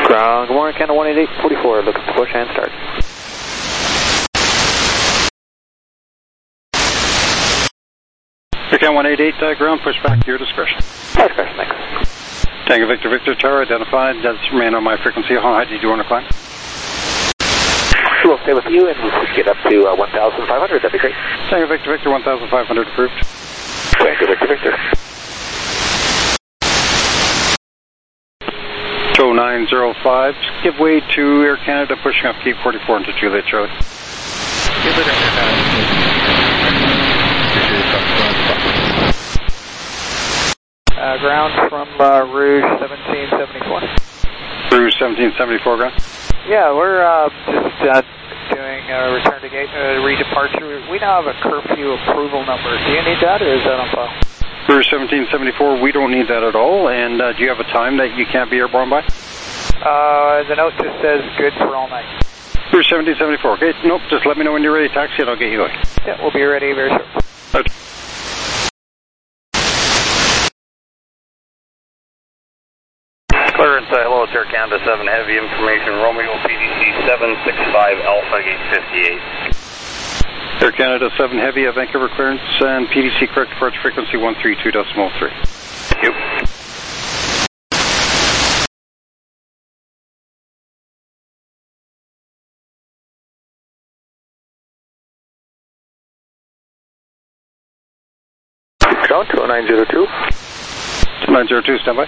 Ground, good morning, Canada 18844, looking to push and start. Canada 188, ground, push back to your discretion. Discretion, thanks. Tango Victor Victor Tower identified, that's remain on my frequency. How high did you want to climb? We'll stay with you and we'll get up to 1,500, that'd be great. Tango Victor Victor 1,500 approved. Tango Victor Victor. 0905, give way to Air Canada, pushing up Cape 44 into Juliet Charlie. Ground from Rouge 1774. Rouge 1774, ground? Yeah, we're just doing a return to gate, redeparture. We now have a curfew approval number. Do you need that or is that on file? Rouge 1774, we don't need that at all. And do you have a time that you can't be airborne by? The note just says good for all night. Rouge 1774, okay, nope, just let me know when you're ready to taxi and I'll get you going. Yeah, we'll be ready very soon. Okay. Clearance, hello, it's Air Canada 7 Heavy information, Romeo PDC 765 Alpha Gate 58. Air Canada 7 Heavy, Vancouver clearance and PDC correct departure frequency 132.3. Thank you. Ground 2902. 902, standby.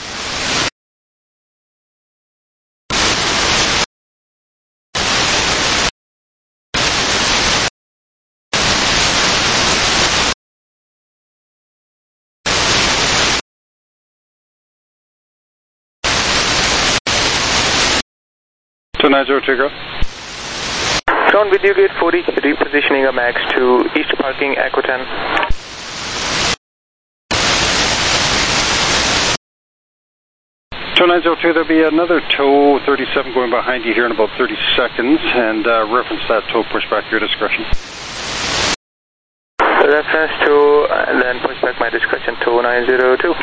To 902, go. Ground with you, gate 40, repositioning a max to east parking, Aquitaine. To 902, there'll be another tow 37 going behind you here in about 30 seconds, and reference that tow pushback to your discretion. Reference to, and then pushback my discretion to 902.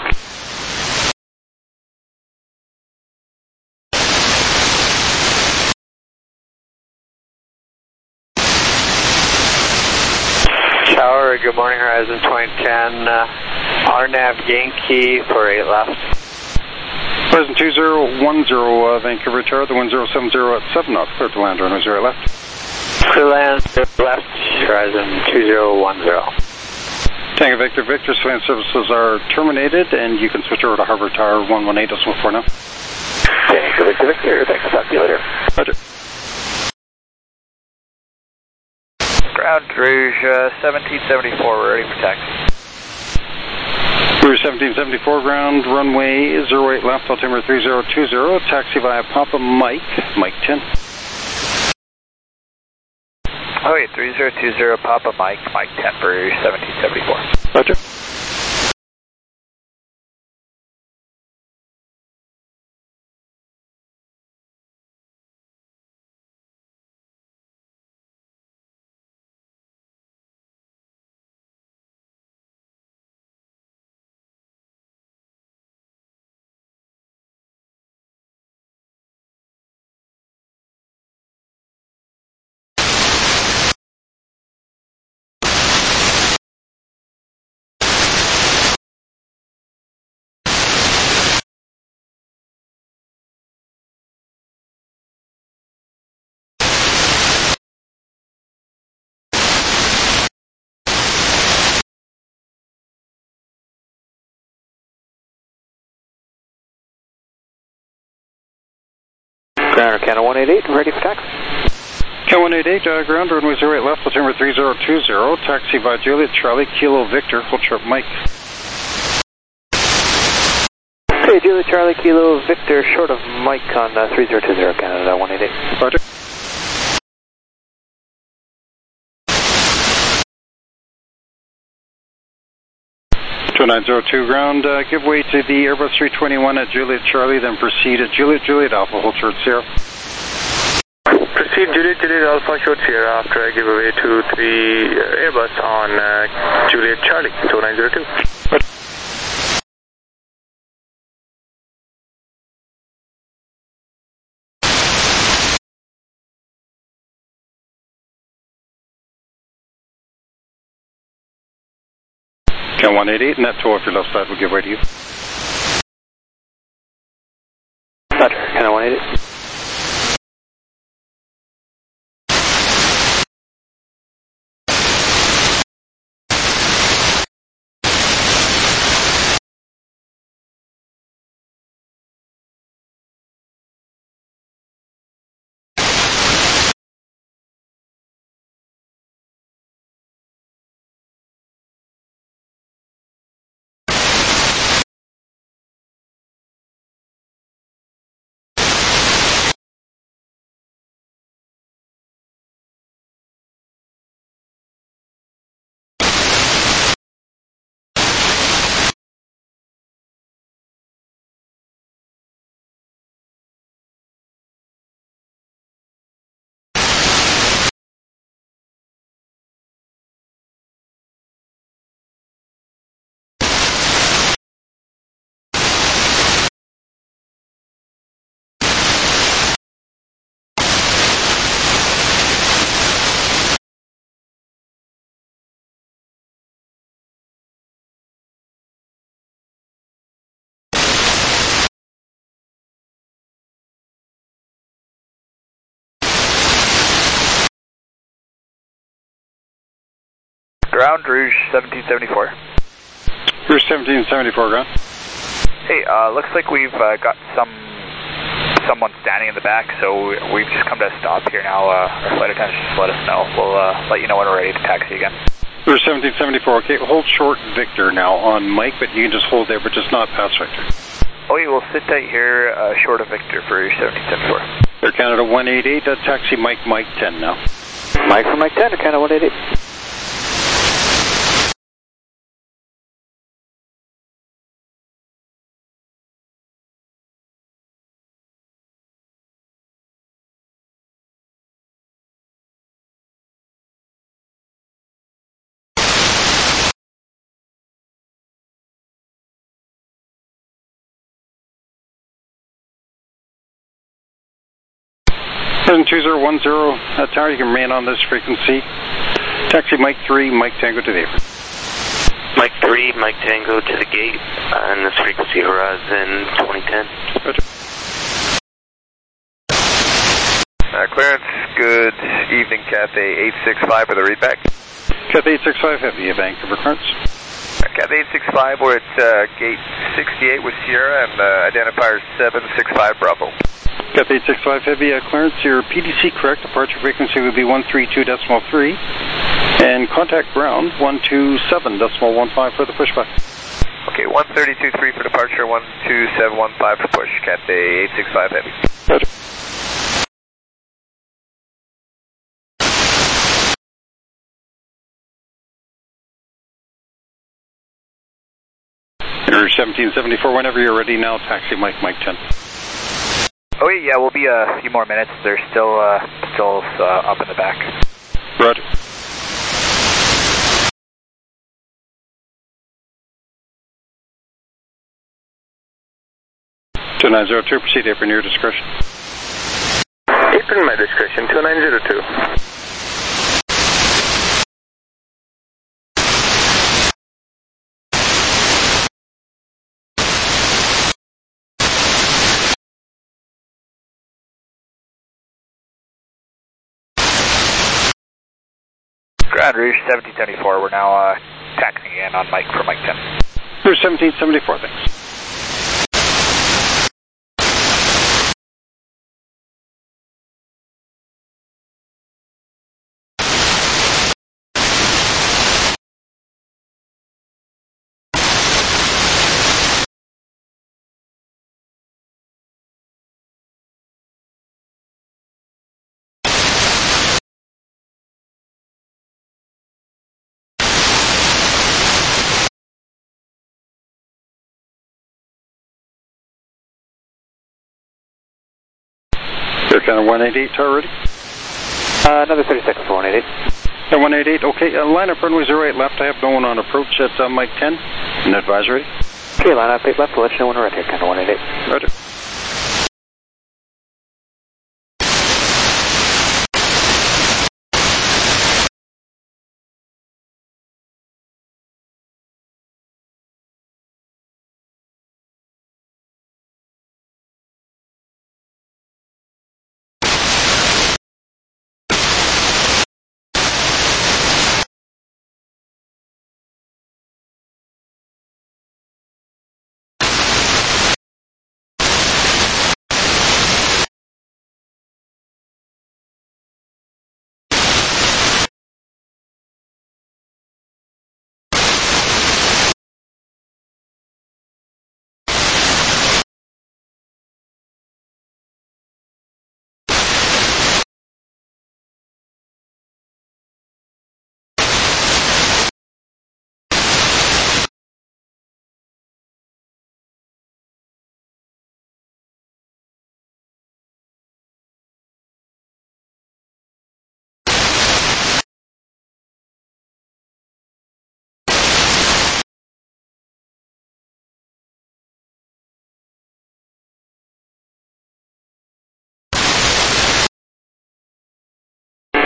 Tower, good morning, Horizon 2010, RNAV Yankee for 8 left. Horizon 2010, Vancouver Tower, the 1070 at 7 knots, clear to land, runway 0 left. Clear land, left, Horizon 2010. Tango Victor Victor, surveillance services are terminated, and you can switch over to Harbour Tower 118.4 now. Tango Victor Victor, thanks, talk to you later. Roger. Ground Rouge 1774, we're ready for taxi. Rouge 1774, ground, runway 08 left, altimeter 3020, taxi via Papa Mike, Mike 10. Oh, yeah, 3020 Papa Mike, Mike 10 for Rouge 1774. Roger. Ground Canada 188, ready for taxi. Canada 188, ground, runway 08 left, altimeter 3020, taxi via Juliet Charlie, Kilo Victor, hold sharp Mike. Okay, Juliet Charlie, Kilo Victor, short of Mike on 3020 Canada 188. Roger. To 902 ground, give way to the Airbus 321 at Juliet Charlie, then proceed at Juliet Alpha, hold short Sierra. Proceed Juliet Alpha, short Sierra after I give away to the Airbus on Juliet Charlie, 2902. Roger. Can 188, and that tow off your left side will give way to you. Roger, can 188. Ground, Rouge 1774. Rouge 1774, ground. Hey, looks like we've got someone standing in the back, so we've just come to a stop here now. Our flight attendants just let us know. We'll let you know when we're ready to taxi again. Rouge 1774, okay, hold short Victor now on Mike, but you can just hold there, but just not past Victor. Oh, you will sit tight here, short of Victor for Rouge 1774. Air Canada 188, taxi Mike 10 now. Mike for Mike 10, Air Canada 188. President 2010, tower, you can remain on this frequency. Taxi Mike 3, Mike Tango to the apron. Mike 3, Mike Tango to the gate, and this frequency Horizon 2010. Roger. Clearance, good evening, Cathay 865 for the readback. Cathay 865, heavy, Vancouver clearance. Cathay 865, we're at gate 68 with Sierra, and identifier 765 Bravo. Cathay 865 heavy, clearance, your PDC correct, departure frequency would be 132.3, and contact ground 127.15 for the pushback. Okay, 132.3 for departure, 127.15 for push, Cathay 865 heavy. Roger. Rouge 1774, whenever you're ready now, taxi Mike 10. Oh yeah, we'll be a few more minutes. They're still up in the back. Roger. Two 2902, proceed apron your discretion. Apron my discretion, 2902. Ground Rouge 1774, we're now taxiing in on Mike for Mike 10. Rouge 1774, thanks. Air Canada 188, tower ready? Another 30 seconds for 188. Yeah, 188, okay. Line up runway 08 left. I have no one on approach at Mike 10. And advisory. Okay, line up 8 left. We'll let you know when we're ready. Air Canada 188. Roger.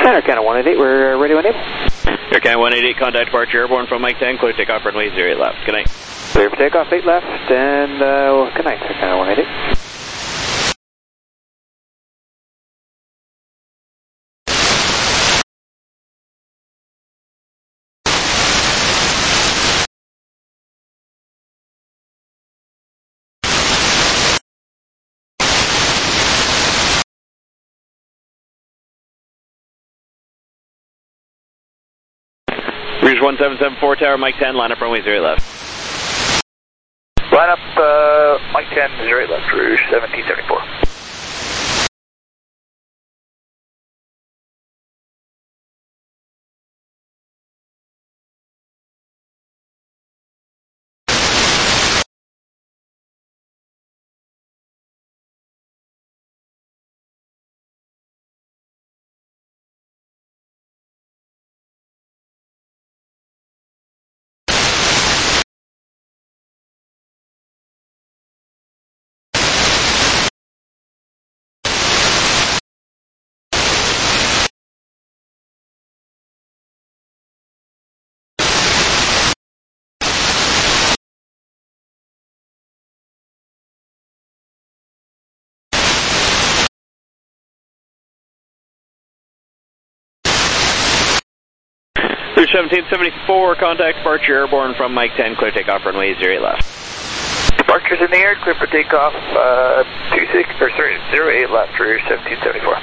Canada 188, we're ready when able. Air Canada 188, contact departure airborne from Mike 10, clear takeoff runway 08 left. Good night. Clear for takeoff, 8 left, and good night, Air Canada 188. Rouge 1774 tower, Mike 10, line up runway 08 left. Line up, Mike 10, 08 left, Rouge 1774. Rouge 1774, contact departure airborne from Mike 10, clear takeoff runway 08 left. Departure's in the air, clear for takeoff, 08 left, Rouge 1774.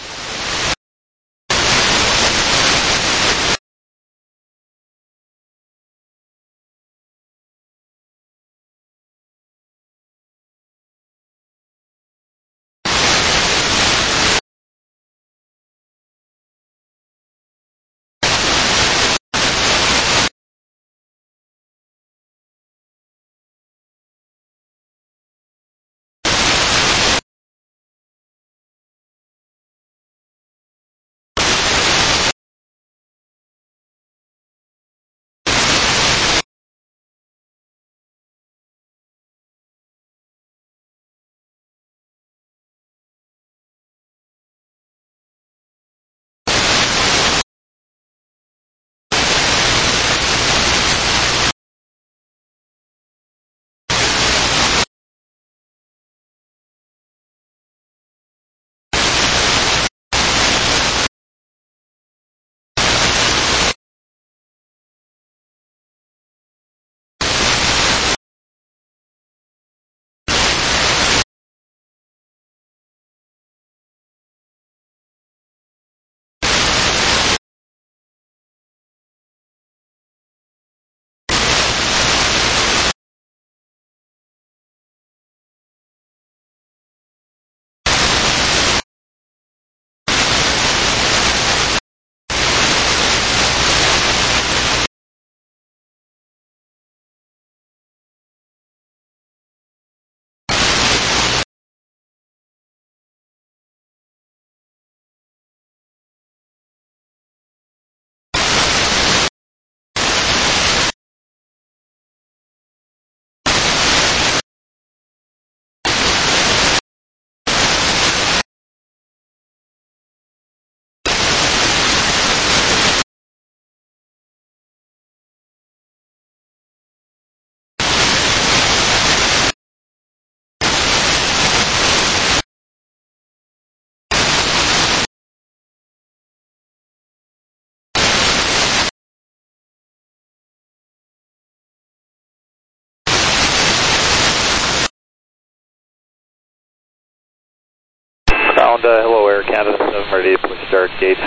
Hello, Air Canada 7 ready to push start gate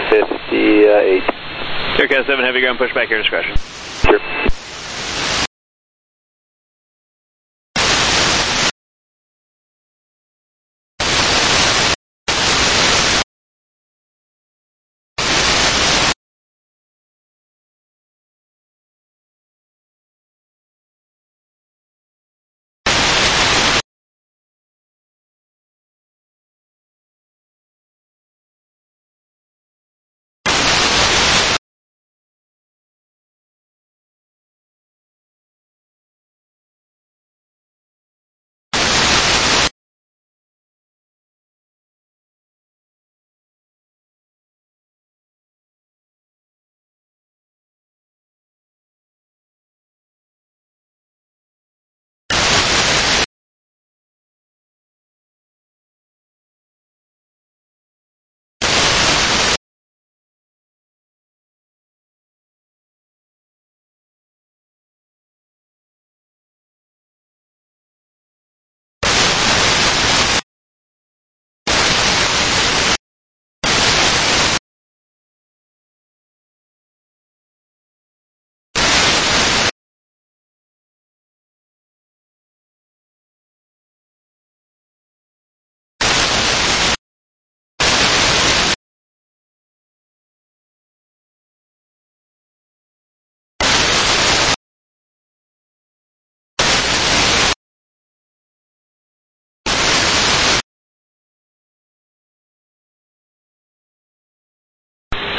58. Air Canada 7, heavy ground, push back, your discretion. Sure.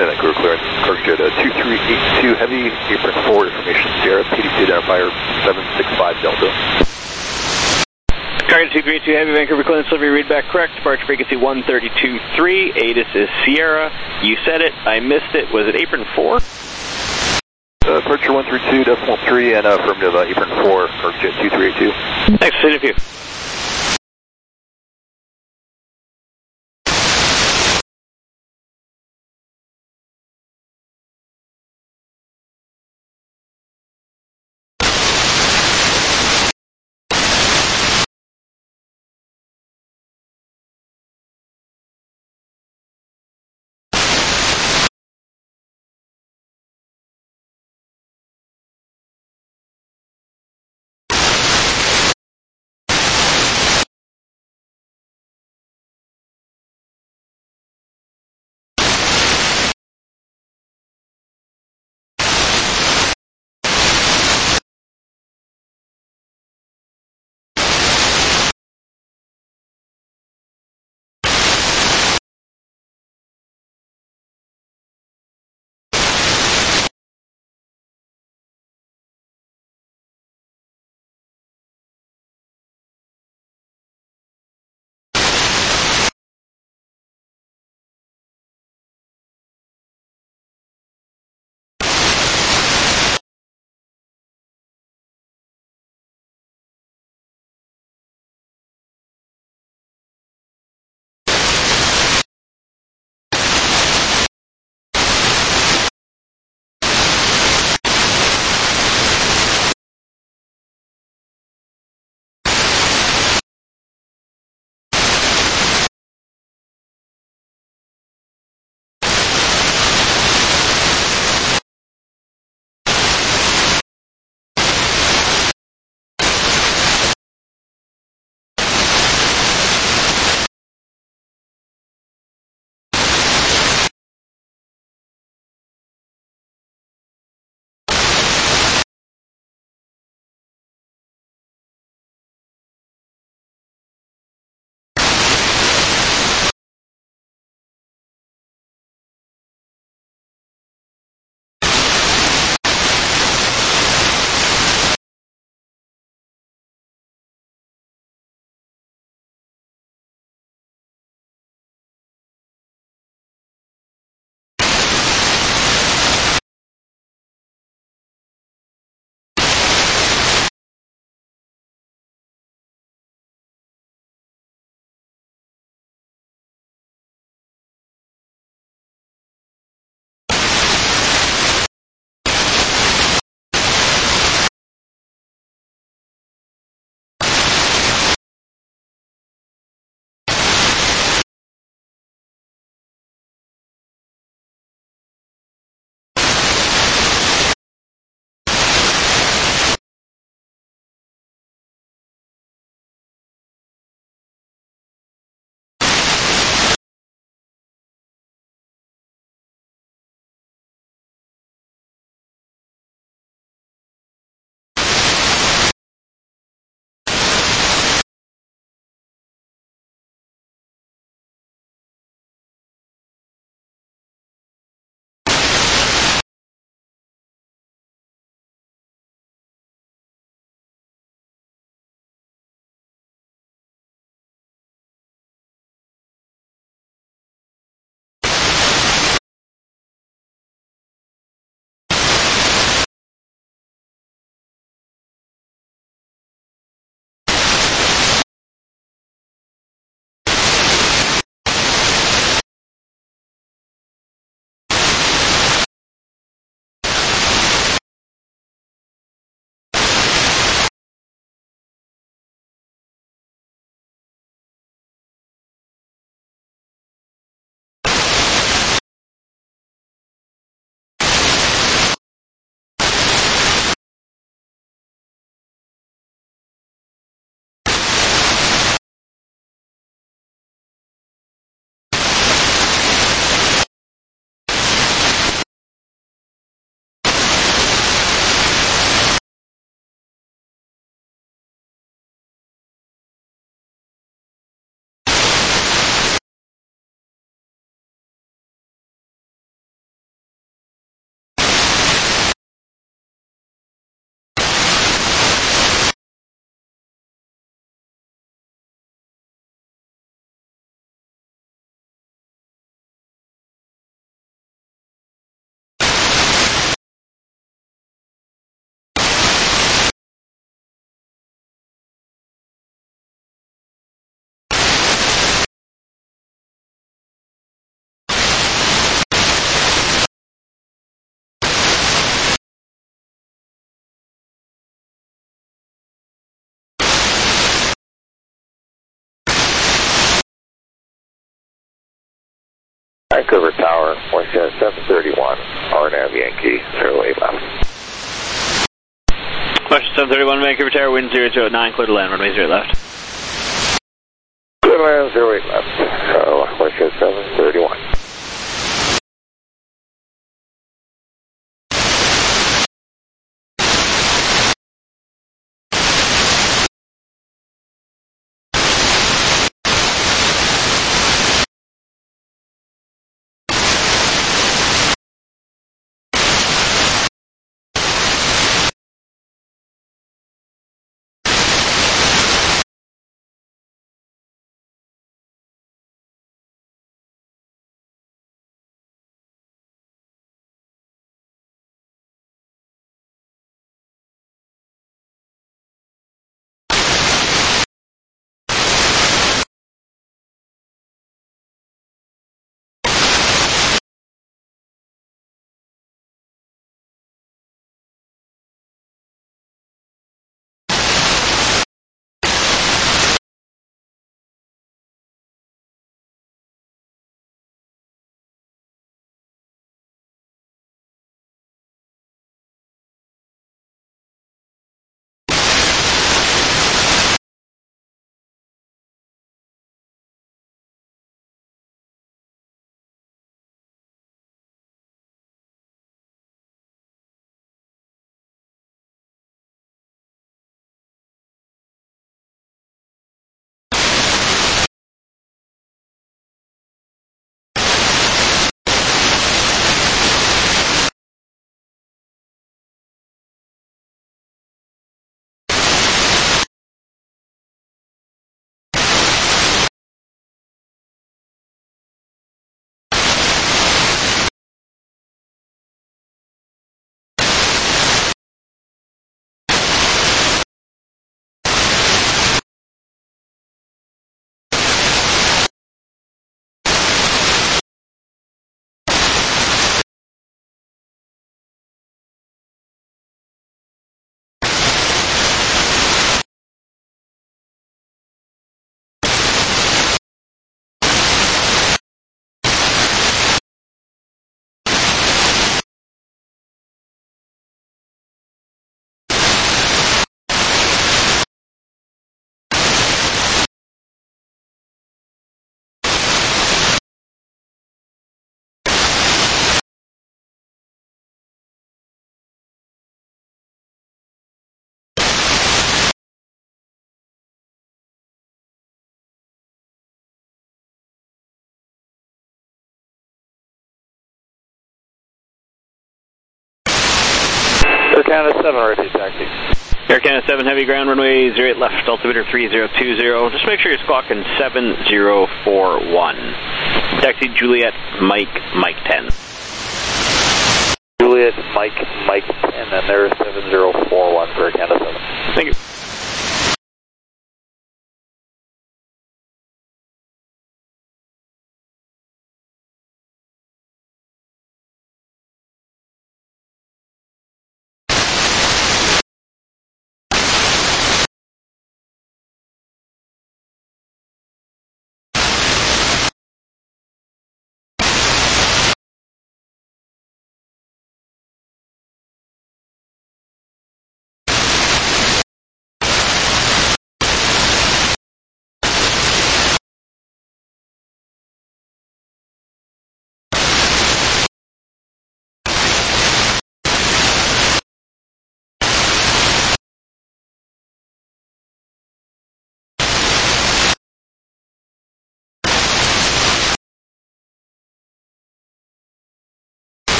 Vancouver clearance, Corkjet 2382 Heavy, apron 4 information, Sierra, PDC identifier 765 Delta. Target 232 Heavy, Vancouver clearance, delivery readback correct, departure frequency 132.3, ATIS is Sierra. You said it, I missed it, was it apron 4? Departure 132.3 and affirmative apron 4, Corkjet 2382. Thanks, see you. 731, RNAV Yankee, 08 left. Question 731, Vancouver Tower, wind 009, clear to land, runway 0 left. Clear to land, 08 left. Question 731. Air Canada 7, repeat taxi. Air Canada 7, heavy ground, runway 08 left, altimeter 3020. Just make sure you're squawking 7041. Taxi Juliet, Mike 10. Juliet, Mike 10, and there's 7041 for Air Canada 7. Thank you.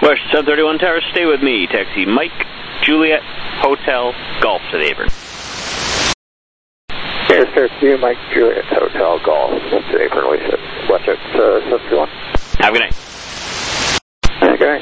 West 731 Tower, stay with me. Taxi Mike, Juliet, Hotel, Golf to the apron. Yes, sir. See you, Mike, Juliet, Hotel, Golf to the apron. Watch out, 731. Have a good night. Okay.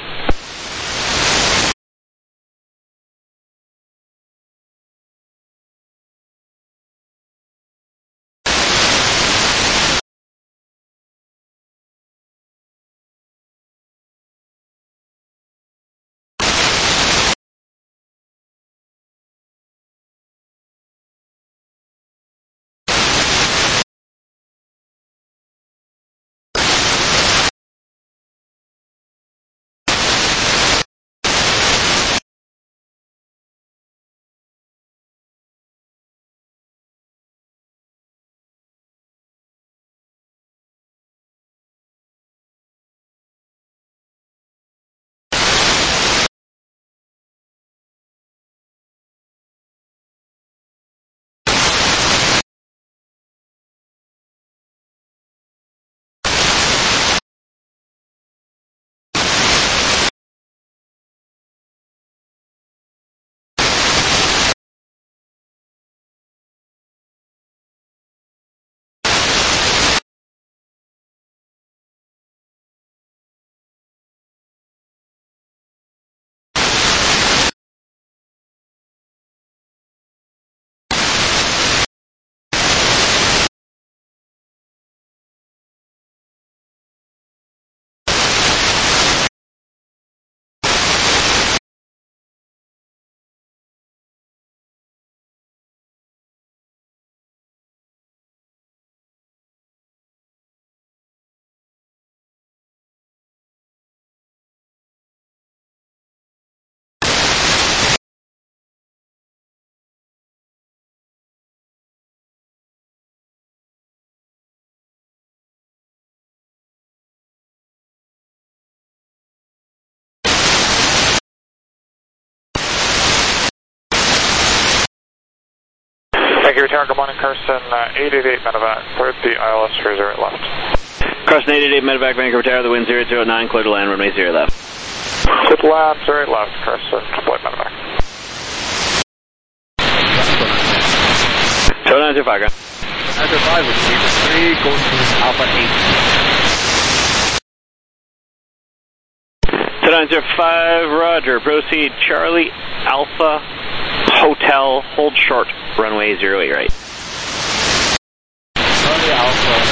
Thank you, return. Good morning, Carson. 888 medevac. Cleared the ILS for 0 left. Carson 888 medevac, Vancouver Tower, the wind 009, clear to land, runway 0 left. Clear to land, 0 left, Carson. Deploy medevac. 0905, ground. Azure 5 with 3, going to Alpha 8. 0905, roger, proceed, Charlie, Alpha, Hotel, hold short, runway 08 right. Charlie Alpha.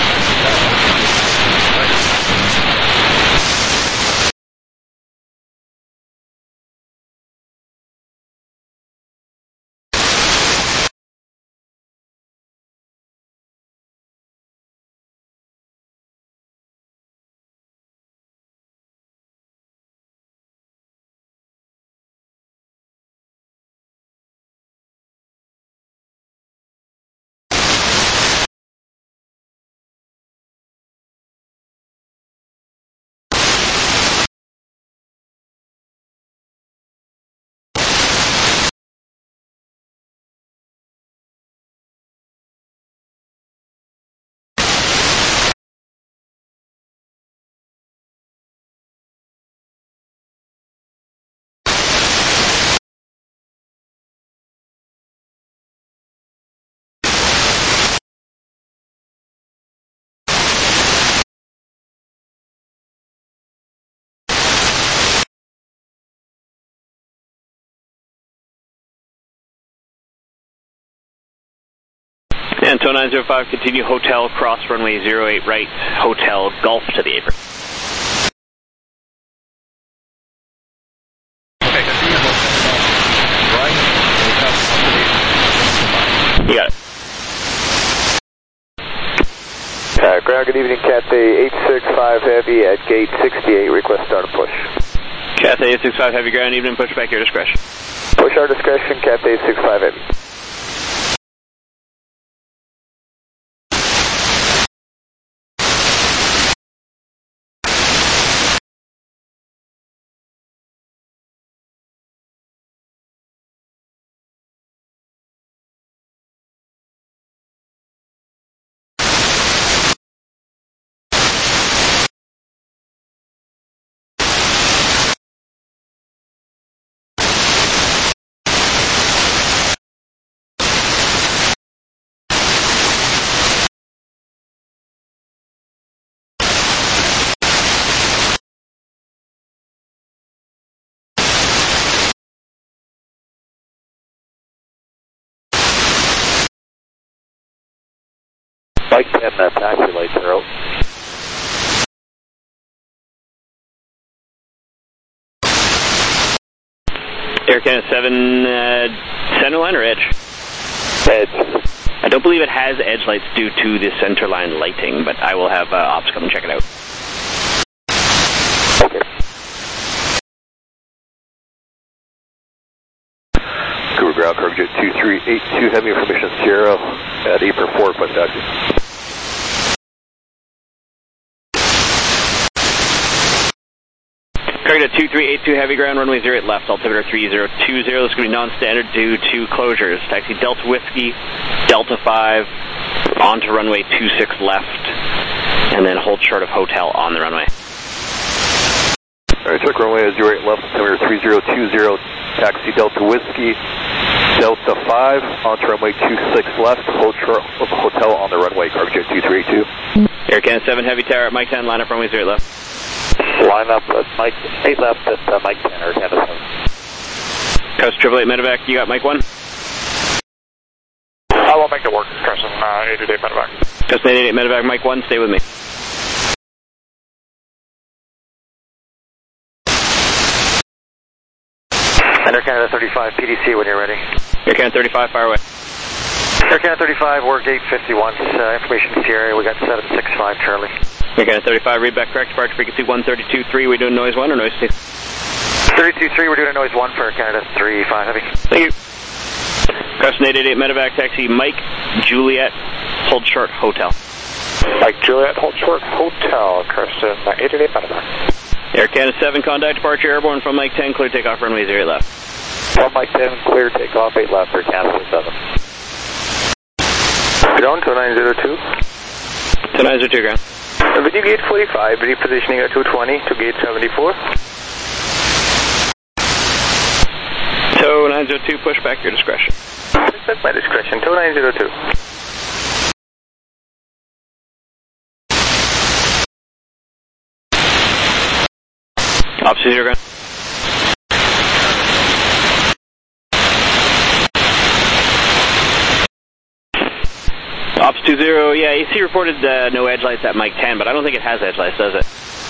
And TOW 905, continue Hotel, cross runway 08 right, Hotel, Golf to the apron. Okay, continue Hotel, right, Hotel, You got it. Ground, good evening, Cathay 865 Heavy at gate 68, request start and push. Cathay 865 Heavy, ground, evening, push back your discretion. Push our discretion, Cathay 865 Heavy. Mike 10, taxi lights are out. Air Canada 7, center line or edge? Edge. I don't believe it has edge lights due to the center line lighting, but I will have ops come and check it out. Okay. Cougar ground, Cargo 2382, heavy information Sierra at apron 4, request taxi. Cargo 2382, heavy ground, runway 08 left, altimeter 3020. This is going to be non-standard due to closures. Taxi Delta Whiskey, Delta 5, onto runway 26 left, and then hold short of hotel on the runway. Alright, check runway 08 left, altimeter 3020, taxi Delta Whiskey, Delta 5, onto runway 26 left, hold short of hotel on the runway, Cargo 2382. Air Canada 7, heavy tower at Mike 10, line up runway 08 left. Line up at Mike 8 left at Mike 10, Air Canada 7. Coast 888 medevac, you got Mike 1? I will make it work, Carson, 888 medevac. Coast 888 medevac, Mike 1, stay with me. And Air Canada 35, PDC when you're ready. Air Canada 35, fire away. Air Canada 35, work 851, information Sierra, we got 765 Charlie. Air Canada 35, read back correct, departure frequency 132.3, we doing noise 1 or noise 2? 32.3, we're doing a noise 1 for Air Canada 35, heavy. Thank you. Crescent 888 medevac, taxi Mike Juliet, hold short, hotel. Mike Juliet, hold short, hotel, Crescent 888 medevac. Air Canada 7, contact departure airborne from Mike 10, clear takeoff runway 08 left. From Mike 10, clear takeoff 8 left, Air Canada 7. Ground 2902. 2902 ground. With you gate 45, repositioning at 220 to gate 74. Tow 902, push back your discretion. That's my discretion, tow 902. Officer 0 ground. Ops 20, yeah, AC reported no edge lights at Mike 10, but I don't think it has edge lights, does it?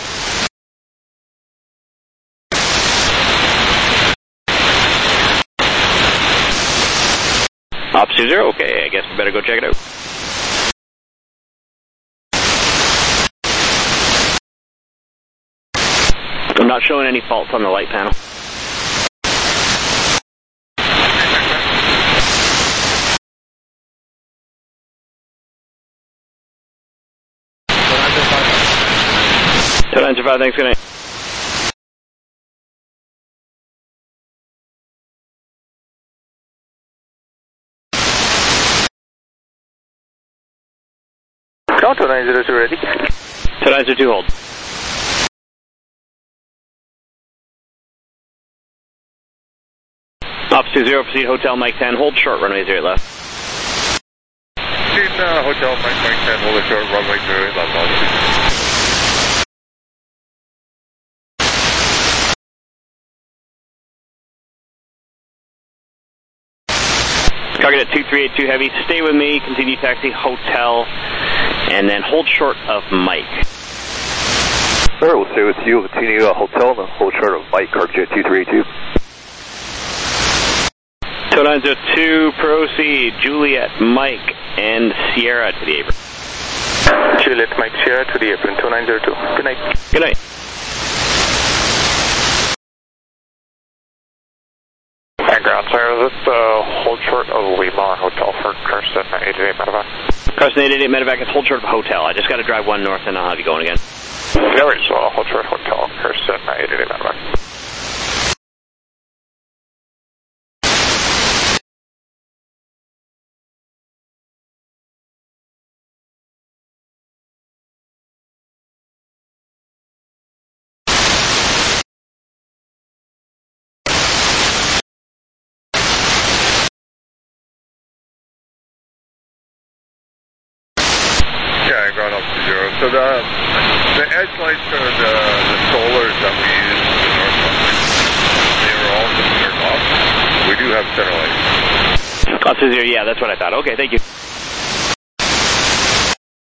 Ops 20, okay, I guess we better go check it out. I'm not showing any faults on the light panel. Tow 905, thanks, good night. Ground 2902 ready. Tow 902, hold. Ops 20, proceed hotel Mike 10, hold short runway 08 left. Proceed hotel Mike 10, hold short runway 08 left. Target at 2382 heavy, stay with me, continue taxi hotel, and then hold short of Mike. Alright, we'll stay with you, continue hotel, and then hold short of Mike, Cargo 2382. Tow 902, proceed, Juliet, Mike, and Sierra to the apron. Juliet, Mike, Sierra to the apron, tow 902. Good night. Good night. And ground, sir, is this hold short of Lima Hotel for Carson 888 medevac? Carson 888 medevac is hold short of hotel. I just got to drive one north and I'll have you going again. Yeah, right, so hold short hotel, Carson 888 medevac. Yeah, ground up to 0. So the edge lights are the solars that we use in the north country. They are all turned off. We do have center lights. Officer 0, yeah, that's what I thought. Okay, thank you.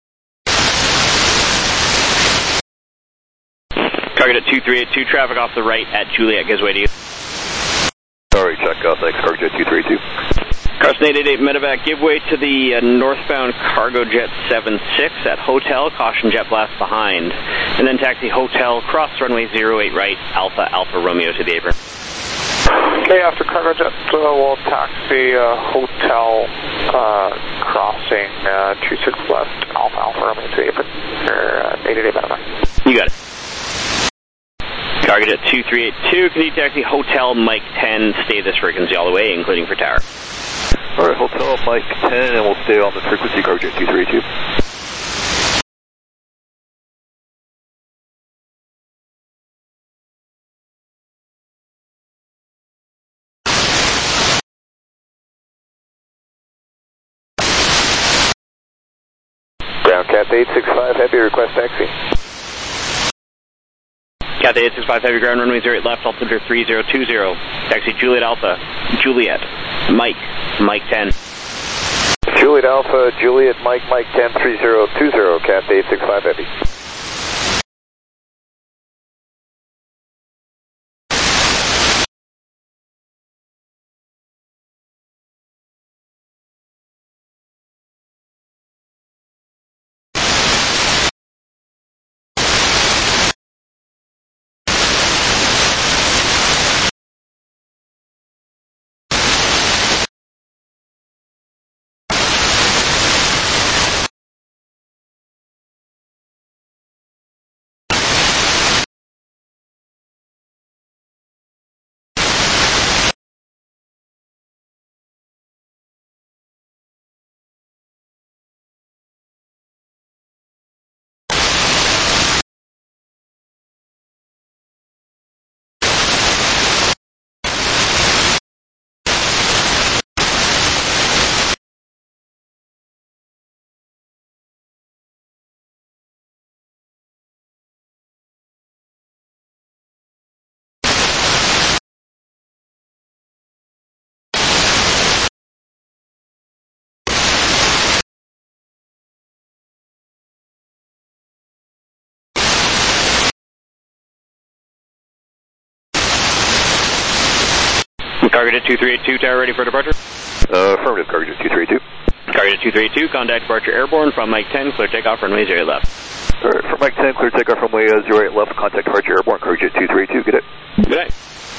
Target at 2382, traffic off the right at Juliet, gives way to you. Sorry, check out, thanks, Cargo Jet 232. Carson 888 Medevac, give way to the northbound Cargo Jet 76 at Hotel, caution jet blast behind. And then taxi Hotel, cross runway 08 right, Alpha Alpha Romeo to the apron. Okay, after Cargo Jet, we'll taxi Hotel, crossing 26 left, Alpha Alpha Romeo to the apron, for 888 Medevac. You got it. Target at 2382, can you taxi Hotel Mike 10, stay this frequency all the way, including for tower. Alright, Hotel Mike 10, and we'll stay on the frequency, Cargo Jet 232. Ground Cat 865 Heavy, request taxi. Cat 865 Heavy, ground runway 08 left, altimeter 3020. Taxi Juliet Alpha, Juliet, Mike 10. Juliet Alpha, Juliet Mike 10 3020, Cat 865 Heavy. Target at 2382, tower ready for departure. Affirmative, Cargo Jet 232. Target at 2382, contact departure airborne from Mike 10, clear takeoff, runway 08 left. Alright, from Mike 10, clear takeoff, runway 08 left, contact departure airborne, Cargo Jet 232, good day. Good night.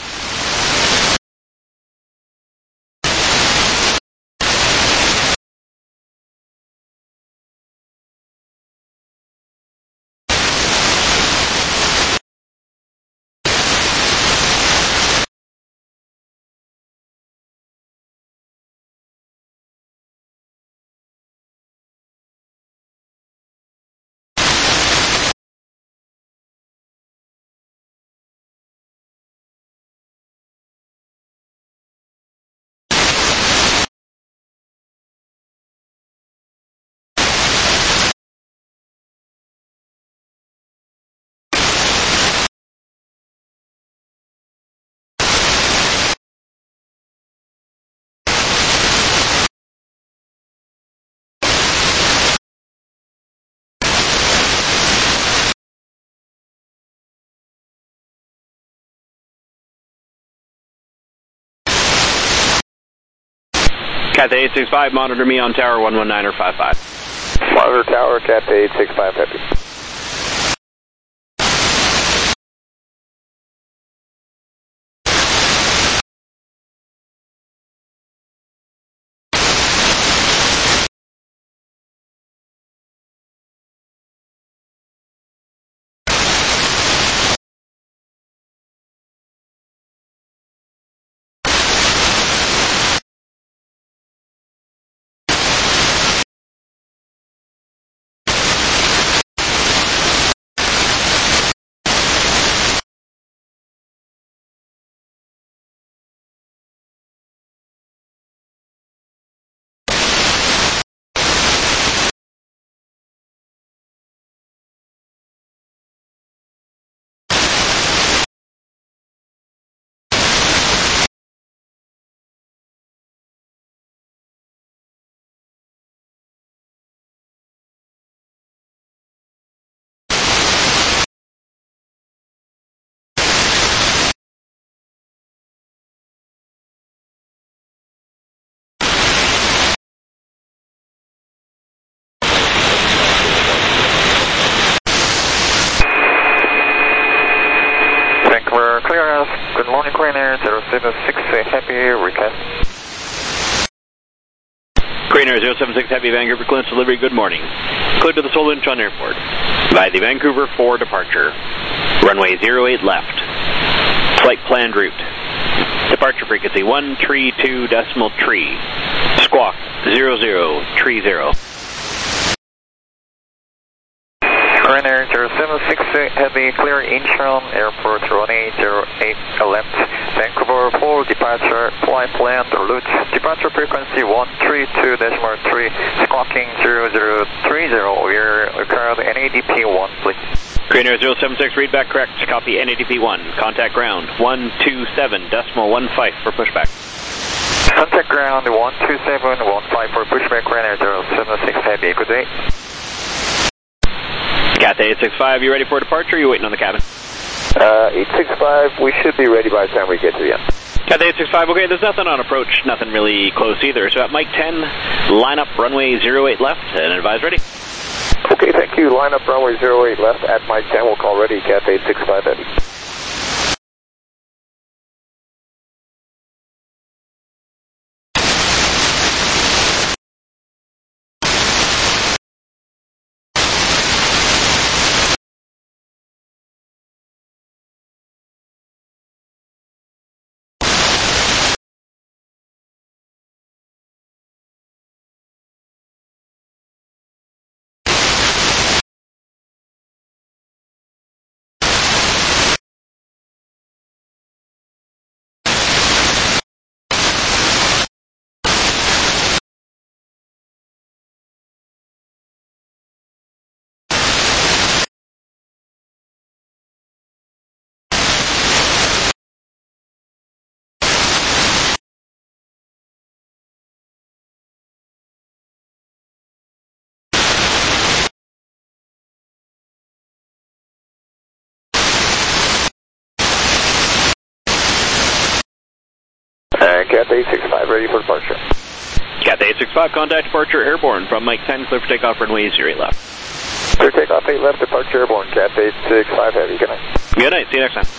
Cat 865, monitor me on tower 119 or 55. Monitor tower, Cat 865 Heavy. Horaz, good morning, Crane Air 076 Heavy, request. Crane Air 076 Heavy, Vancouver clearance delivery, good morning. Clear to the Seoul Incheon Airport. By the Vancouver 4 departure. Runway 08 left. Flight planned route. Departure frequency 132.3. Squawk 0030. Crane Air 076 Heavy, clear Incheon Airport, runway 08 left. Vancouver 4 departure, flight planned route. Departure frequency 132.3, squawking 0030. We require NADP 1, please. Crane Air 076, read back correct. Copy NADP 1. Contact ground 127.15 for pushback. Contact ground 127.15 for pushback, Crane Air 076 Heavy. Good day. Cathay 865, you ready for departure or you waiting on the cabin? 865, we should be ready by the time we get to the end. Cathay 865, okay, there's nothing on approach, nothing really close either. So at Mike 10, line up runway 08 left and advise ready. Okay, thank you. Line up runway 08 left at Mike 10. We'll call ready, Cathay 865 Heavy. Cathay 865, ready for departure. Cathay 865, contact departure airborne from Mike 10, clear for takeoff runway 08 left. Clear takeoff 8 left, departure airborne, Cathay 865 Heavy. Good night. Good night, see you next time.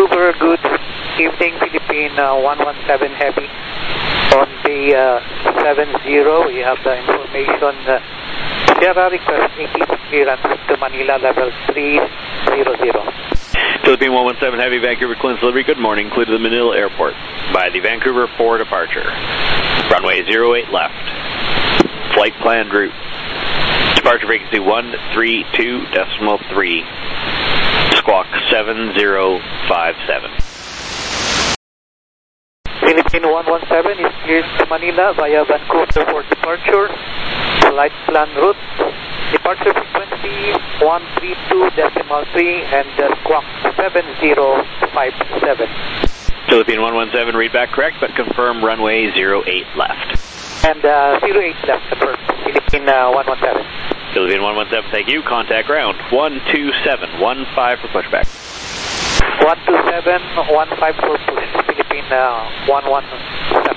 Vancouver, good evening, Philippine 117 Heavy. On bay 70, we have the information. Sierra request ATC clearance to Manila level 300. Philippine 117 Heavy, Vancouver clearance delivery. Good morning. Included the Manila Airport by the Vancouver 4 departure. Runway 08 left. Flight planned route. Departure frequency 132.3. Squawk 7057. Philippine 117 is cleared to Manila via Vancouver for departure. Flight plan route. Departure frequency 132.3 and squawk 7057. Philippine 117, read back correct, but confirm runway 08 left. And 08 left, confirmed. Philippine 117. Philippine 117, thank you. Contact ground 12715 for pushback. 12715 for push. Philippine 117.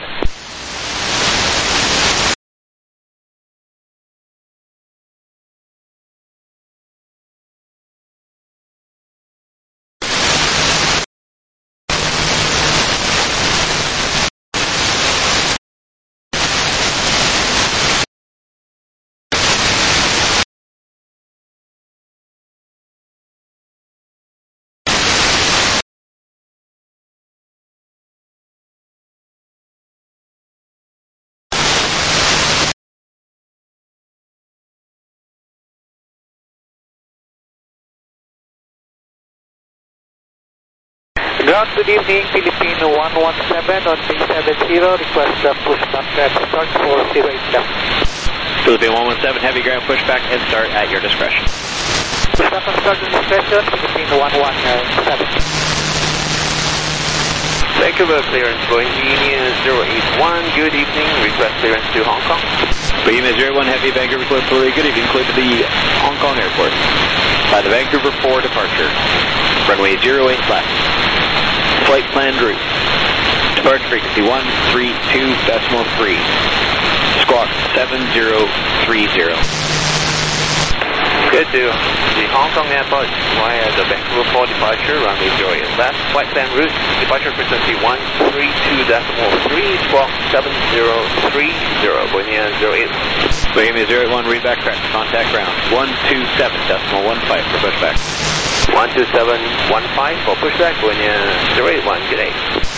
Ground, good evening, Philippine 117 on bay 70, request pushback at start for 08 left. Philippine 117, heavy ground pushback and start at your discretion. Pushback and start at discretion, Philippine 117. Vancouver clearance, Bohemia 081, good evening, request clearance to Hong Kong. Bohemia 01 Heavy, Vancouver clearance, good evening, clear to the Hong Kong airport by the Vancouver 4 departure. Runway 08 left. Flight planned route. Departure frequency 132.3. Squawk 7030. Good to the Hong Kong airport via the Vancouver 4 departure, runway 08 left. Flight plan route, departure frequency 132.3, squawk 7030. Bohemia 08. Bohemia 081, read back correct. Contact ground 127.15 for pushback. 12715 for pushback, Bohemia 081, good day.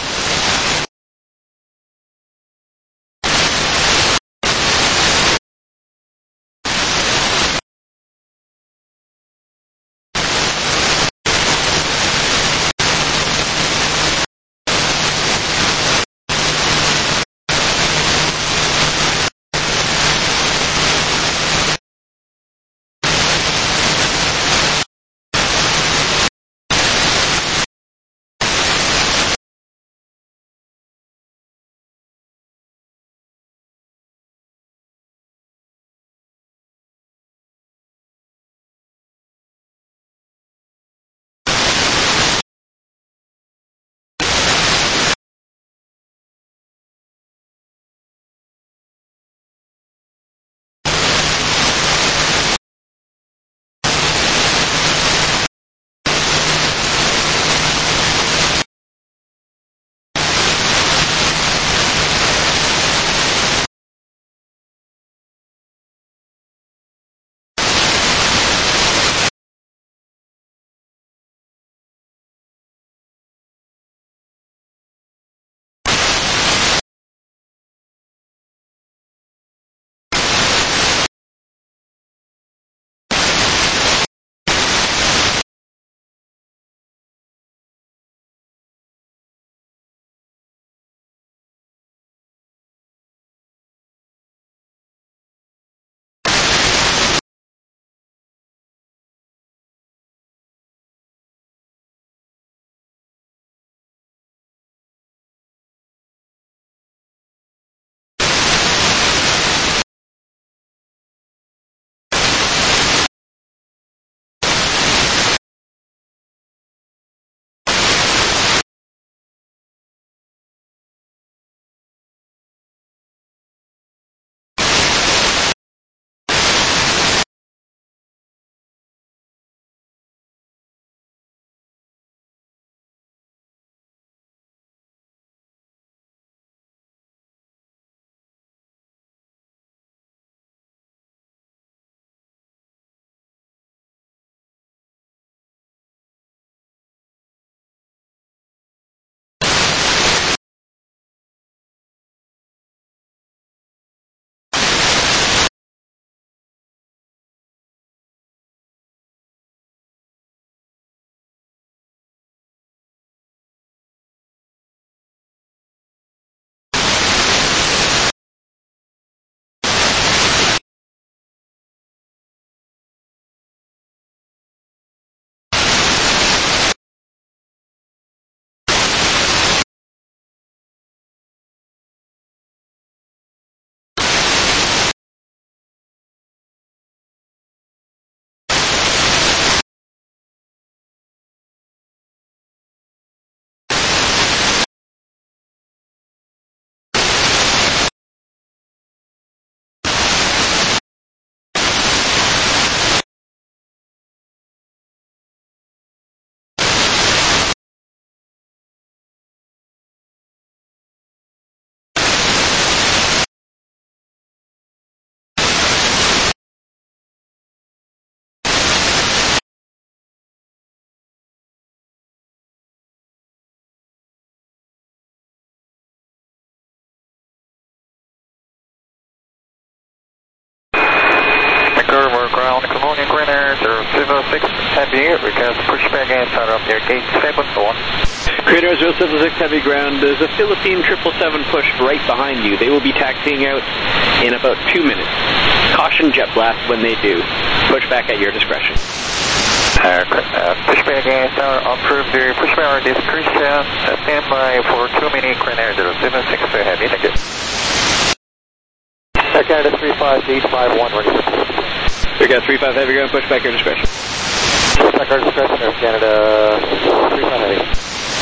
076 Heavy, request pushback and start up near gate 71. Korean Air 076 Heavy ground, there's a Philippine 777 pushed right behind you. They will be taxiing out in about 2 minutes. Caution jet blast when they do. Pushback at your discretion. Pushback and start approved the pushback discretion. Stand by for 2 minutes, Korean Air 076 Heavy, thank you. Air Canada 35851, ready for pushback. Air Canada 35 Heavy ground, pushback your discretion. Pushback our discretion, Air Canada 35 Heavy.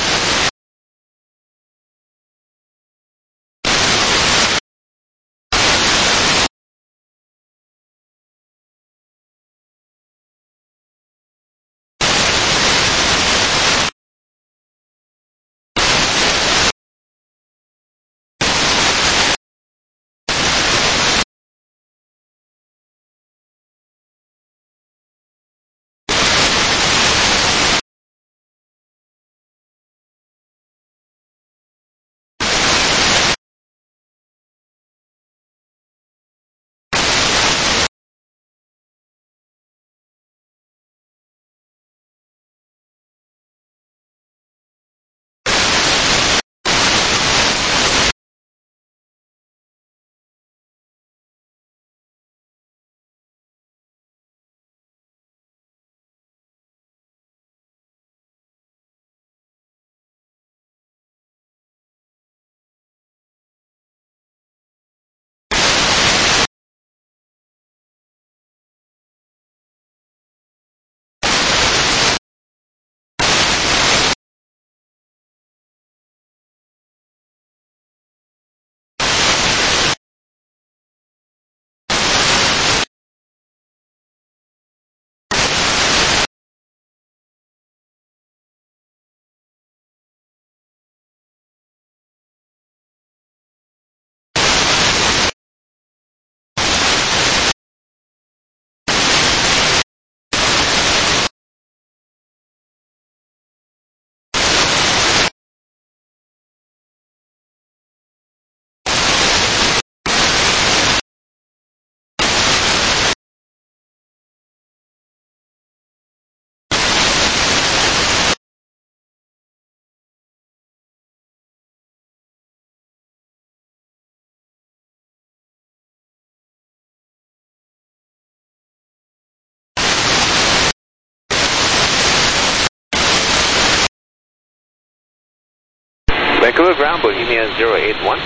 Vancouver ground, Bohemia 081.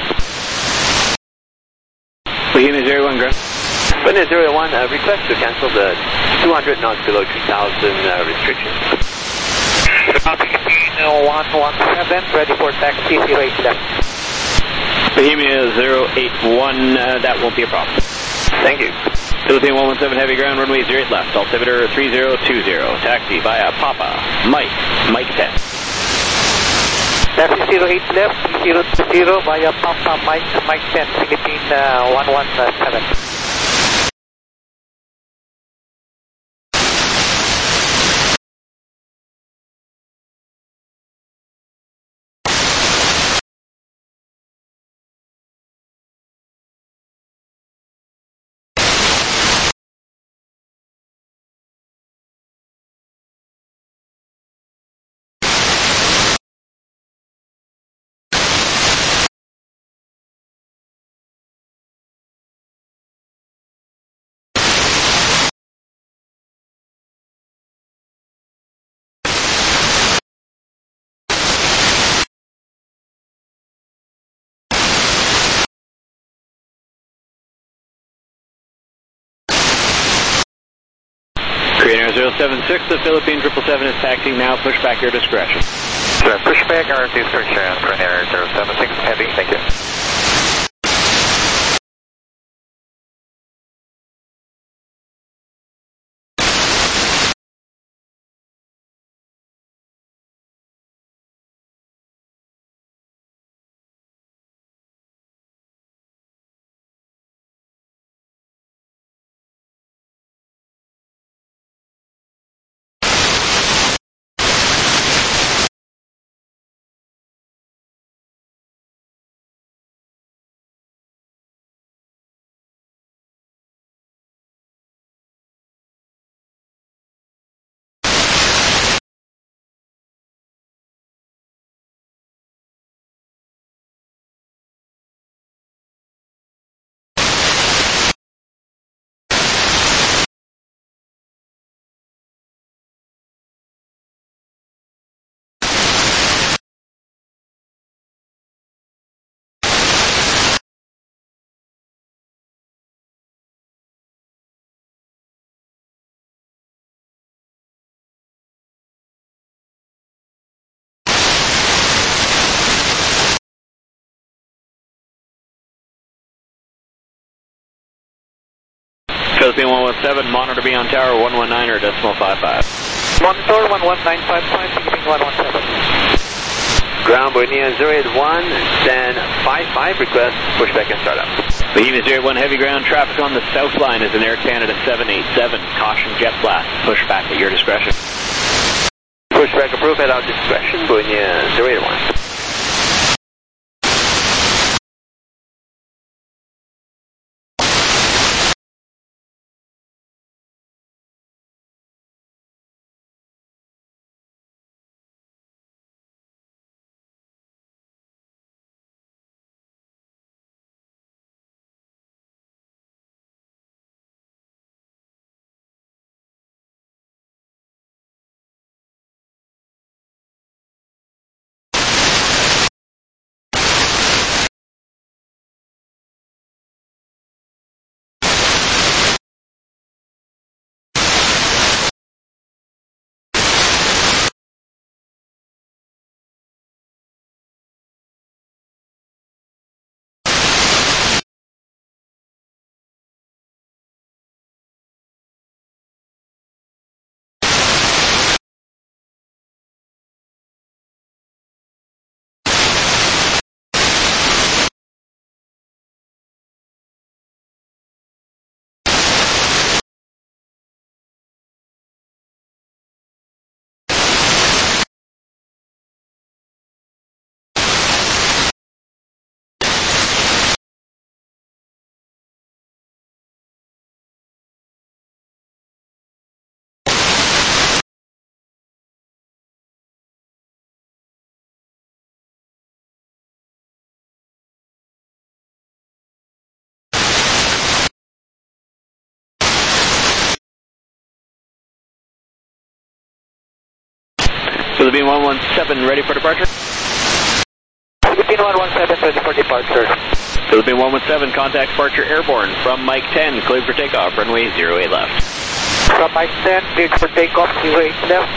Bohemia 01 ground. Bohemia 081, request to cancel the 200 knots below 3000 restriction. Philippine 117, ready for taxi 08 left. Bohemia 081, that won't be a problem. Thank you. Philippine 117 Heavy ground, runway 08 left, altimeter 3020, taxi via Papa, Mike 10. Taxi 08 left, 020 via Papa Mike 10, Philippine 117. Korean Air 076, the Philippine 777 is taxiing now. Push back your discretion. Pushback our discretion, Korean Air 076 Heavy, thank you. Philippine 117, monitor be on tower 119 or decimal 55. Monitor 11955, Philippine 117. Ground Bohemia 081, stand 55, request pushback and startup. Bohemia 081, heavy ground traffic on the south line is an Air Canada 787. Caution jet blast, pushback at your discretion. Pushback approved at our discretion, Bohemia 081. Philippine 117, ready for departure? Philippine 117, ready for departure. Philippine 117, contact departure airborne from Mike 10, cleared for takeoff, runway 08 left. From Mike 10, cleared for takeoff, 08 left,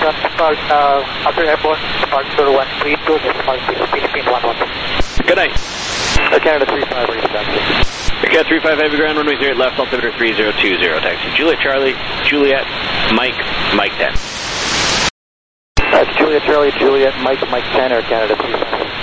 after airborne, departure 132, decimal 6, Philippine 117. Good night. Air Canada 35, ready for taxi. Air Canada 35, heavy ground, runway 08 left, altimeter 3020, taxi. Juliet Charlie, Juliet, Mike, Mike 10. That's Juliet Charlie, Juliet, Mike 10, Air Canada 35.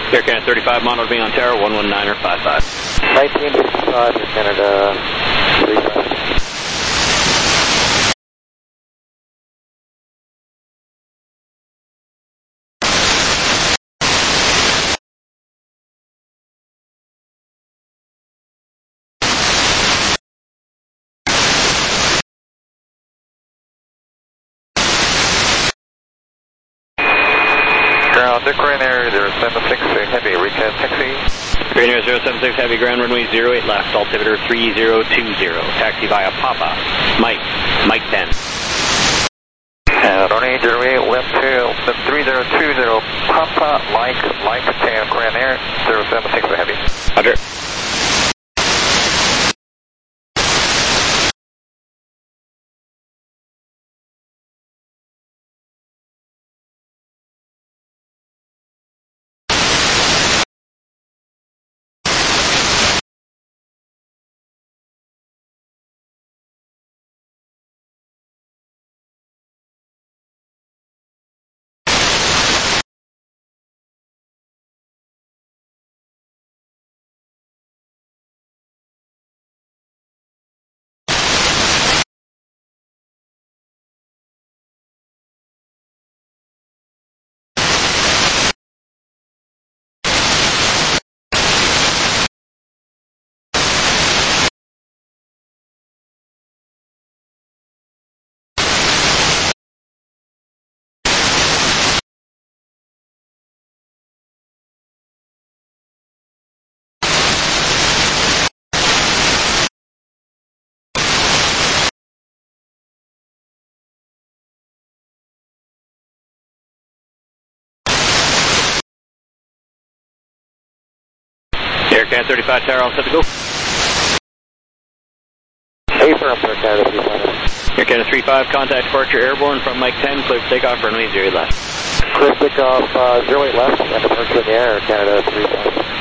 Air Canada 35, Mono being on Tower, 119 or 55. 1955, Air Canada 35. Ground, Korean Air 076, heavy, recap taxi. Korean Air 076, heavy, ground runway 08 left, altimeter 3020. Taxi via Papa, Mike 10. Runway 08 left to 3020, Papa, Mike 10, Korean Air 076, heavy. Roger. Air Canada 35 Tower, all set to go. Affirm, Air Canada 35. Air Canada 35, contact departure airborne from Mike 10, clear for takeoff, runway 08 left. Clear takeoff 08 left, and departure in the air, Air Canada 35.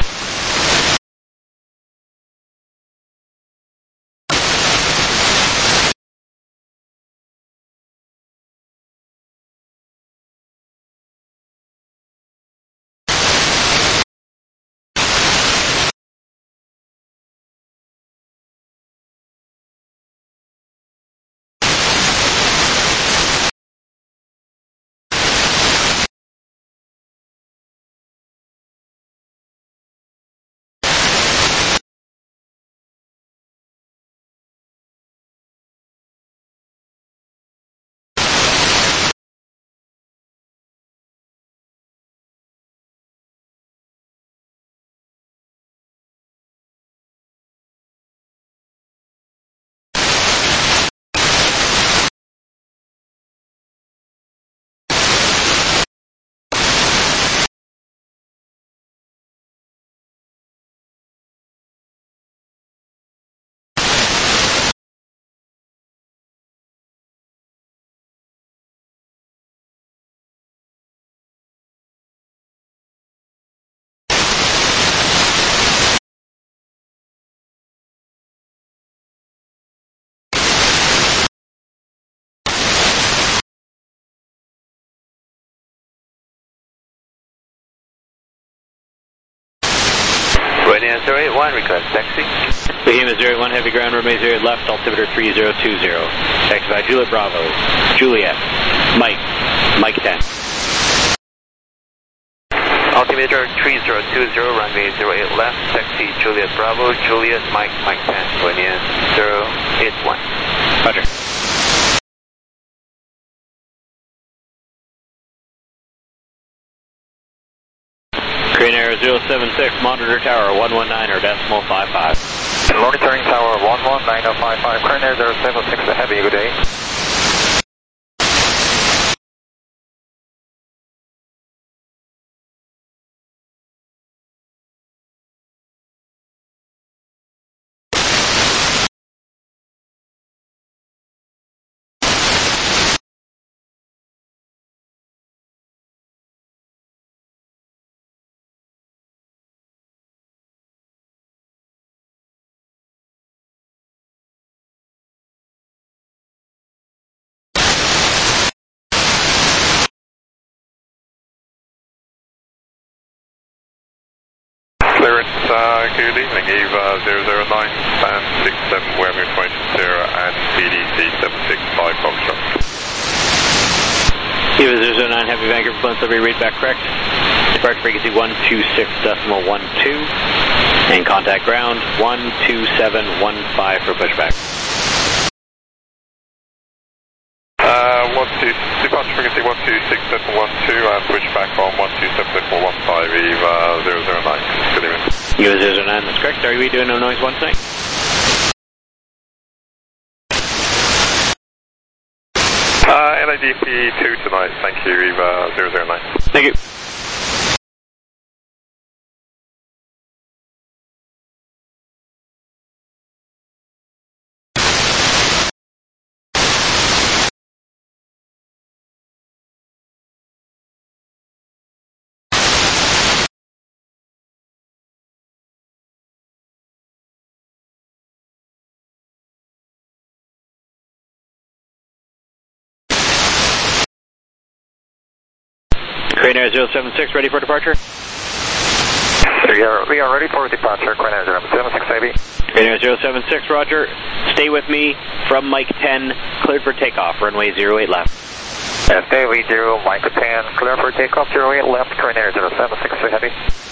Korean Air 081, request taxi. Bahama 081, heavy, ground runway 08 left, altimeter 3020. Taxi by Juliet Bravo, Juliet, Mike 10. Altimeter 3020, runway 08 left, taxi Juliet Bravo, Juliet, Mike 10, Korean Air 081. Roger. Korean Air 076, monitor tower 119 or decimal 55. Monitoring tower 119.55, Korean Air 076, heavy, good day. Clearance, good evening, Eva 009, stand 67, Weber 20 and PDC 765 Foxtrot. Eva 009, Heavy Vancouver, Flint, Liberty, read back correct. Departure frequency 126.12 and contact ground 12715 for pushback. Departure frequency 126.12 and pushback on 127.15 Eva 009. Good evening. Eva 009, that's correct. Are we doing no noise one tonight? NIDP 2 tonight, thank you, Eva 009. Thank you. Crane Air 076, ready for departure? We are ready for departure, Crane Air 076, Heavy. Crane Air 076, roger. Stay with me from Mike 10, cleared for takeoff, runway 08 left. Stay with you, Mike 10, clear for takeoff, 08 left, Crane Air 076, Heavy.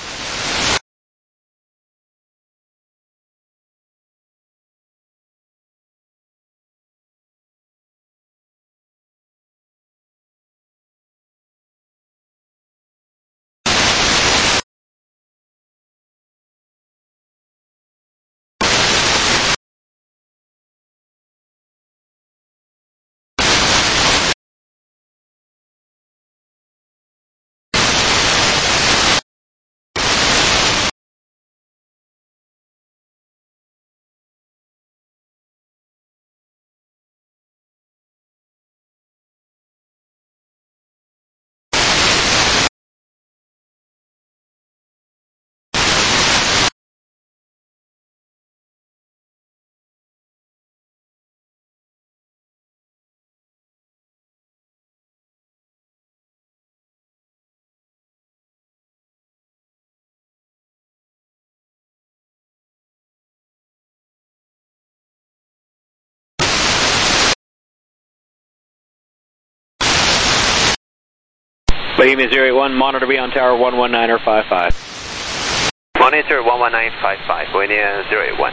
Bohemia 081, monitor be on tower 119 or 55. Monitor 11955, Bohemia 081.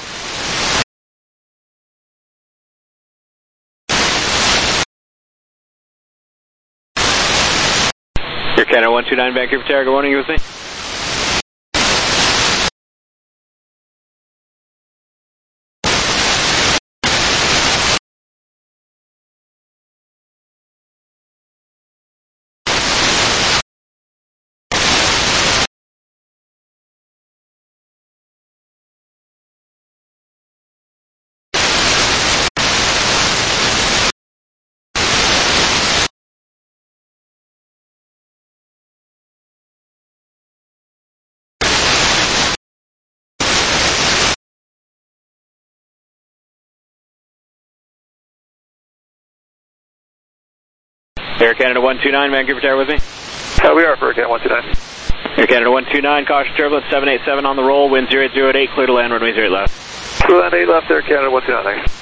Your Canada 129 Vancouver Tower, good morning, you with me? Air Canada 129, Vancouver Tower with me? We are for Canada 129. Air Canada 129, caution turbulence 787 on the roll, wind 0808, clear to land, runway 08 left. Clear land 8 left, Air Canada 129, thanks.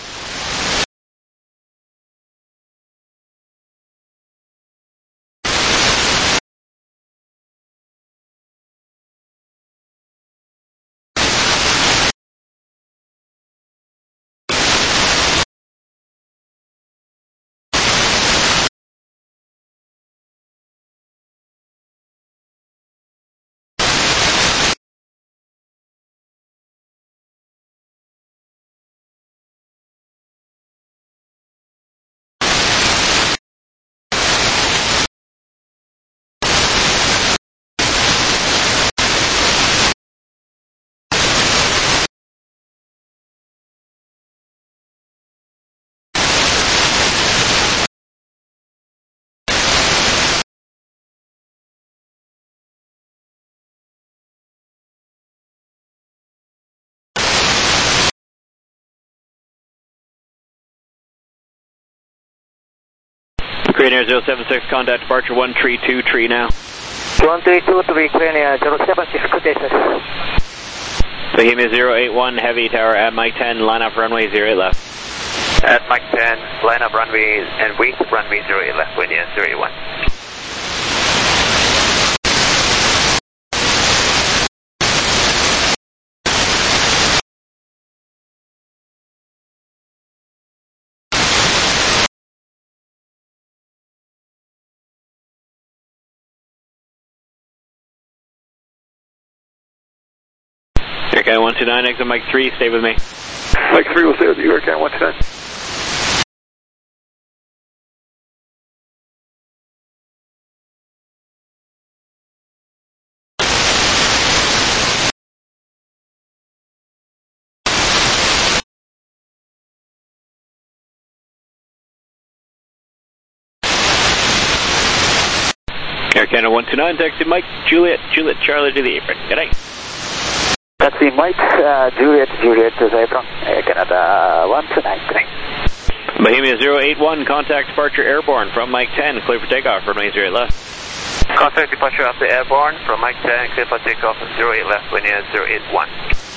Crane Air 076, contact departure 132, tree now. 1323, clear near 076, good day, sir. Bohemia 081, heavy tower at Mike 10, line up runway 08 left. At Mike 10, line up runway and wait runway 08 left, wind 081. Aircan 129, exit Mike 3, stay with me. Mike 3 will stay with you, Aircan 129. Aircan 129, taxi Mike, Juliet, Charlie to the apron. Good night. Taxi Mike, Juliet to the apron, Canada 129, good night. Bohemia 081, contact departure airborne from Mike 10, clear for takeoff, runway 08 left. Contact departure after airborne from Mike 10, clear for takeoff at 08 left, wind 081.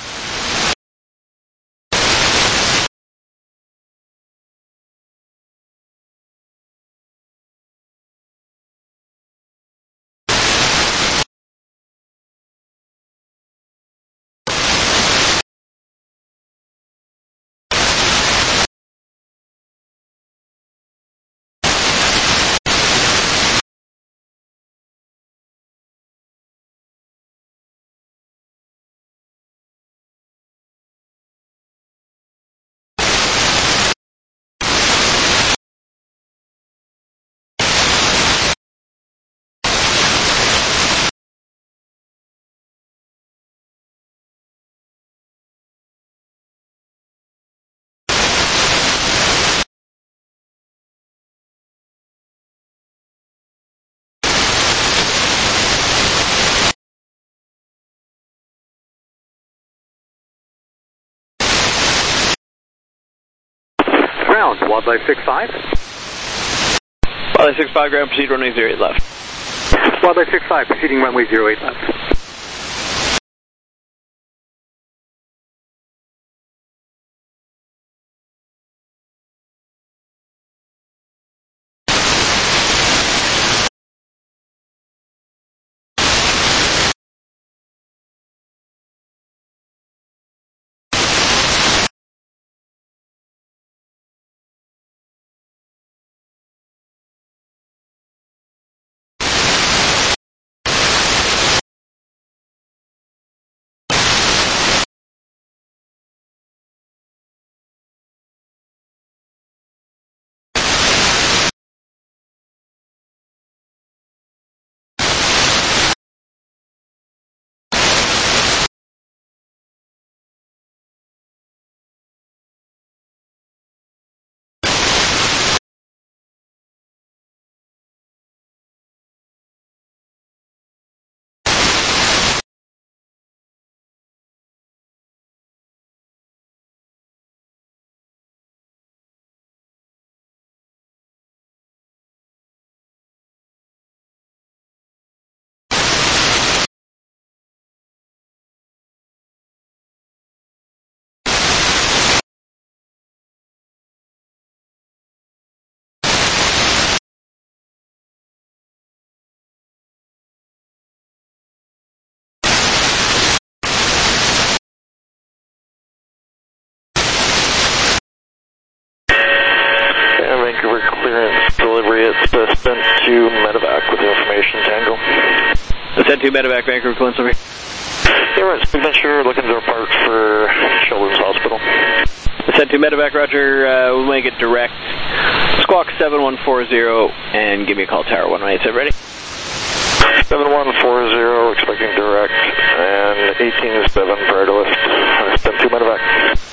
Ground, Wildlife 65. Wildlife 65, ground, proceed runway 08 left. Wildlife 65, proceeding runway 08 left. Vancouver clearance delivery at spent to medevac with information, Tango. Send to medevac, Vancouver clearance over. Yeah, right, Venture looking to depart for Children's Hospital. Send to medevac, roger, we'll make it direct. Squawk 7140 and give me a call, Tower 118, ready? 7140, expecting direct, and 187 prior to lift. Send to medevac.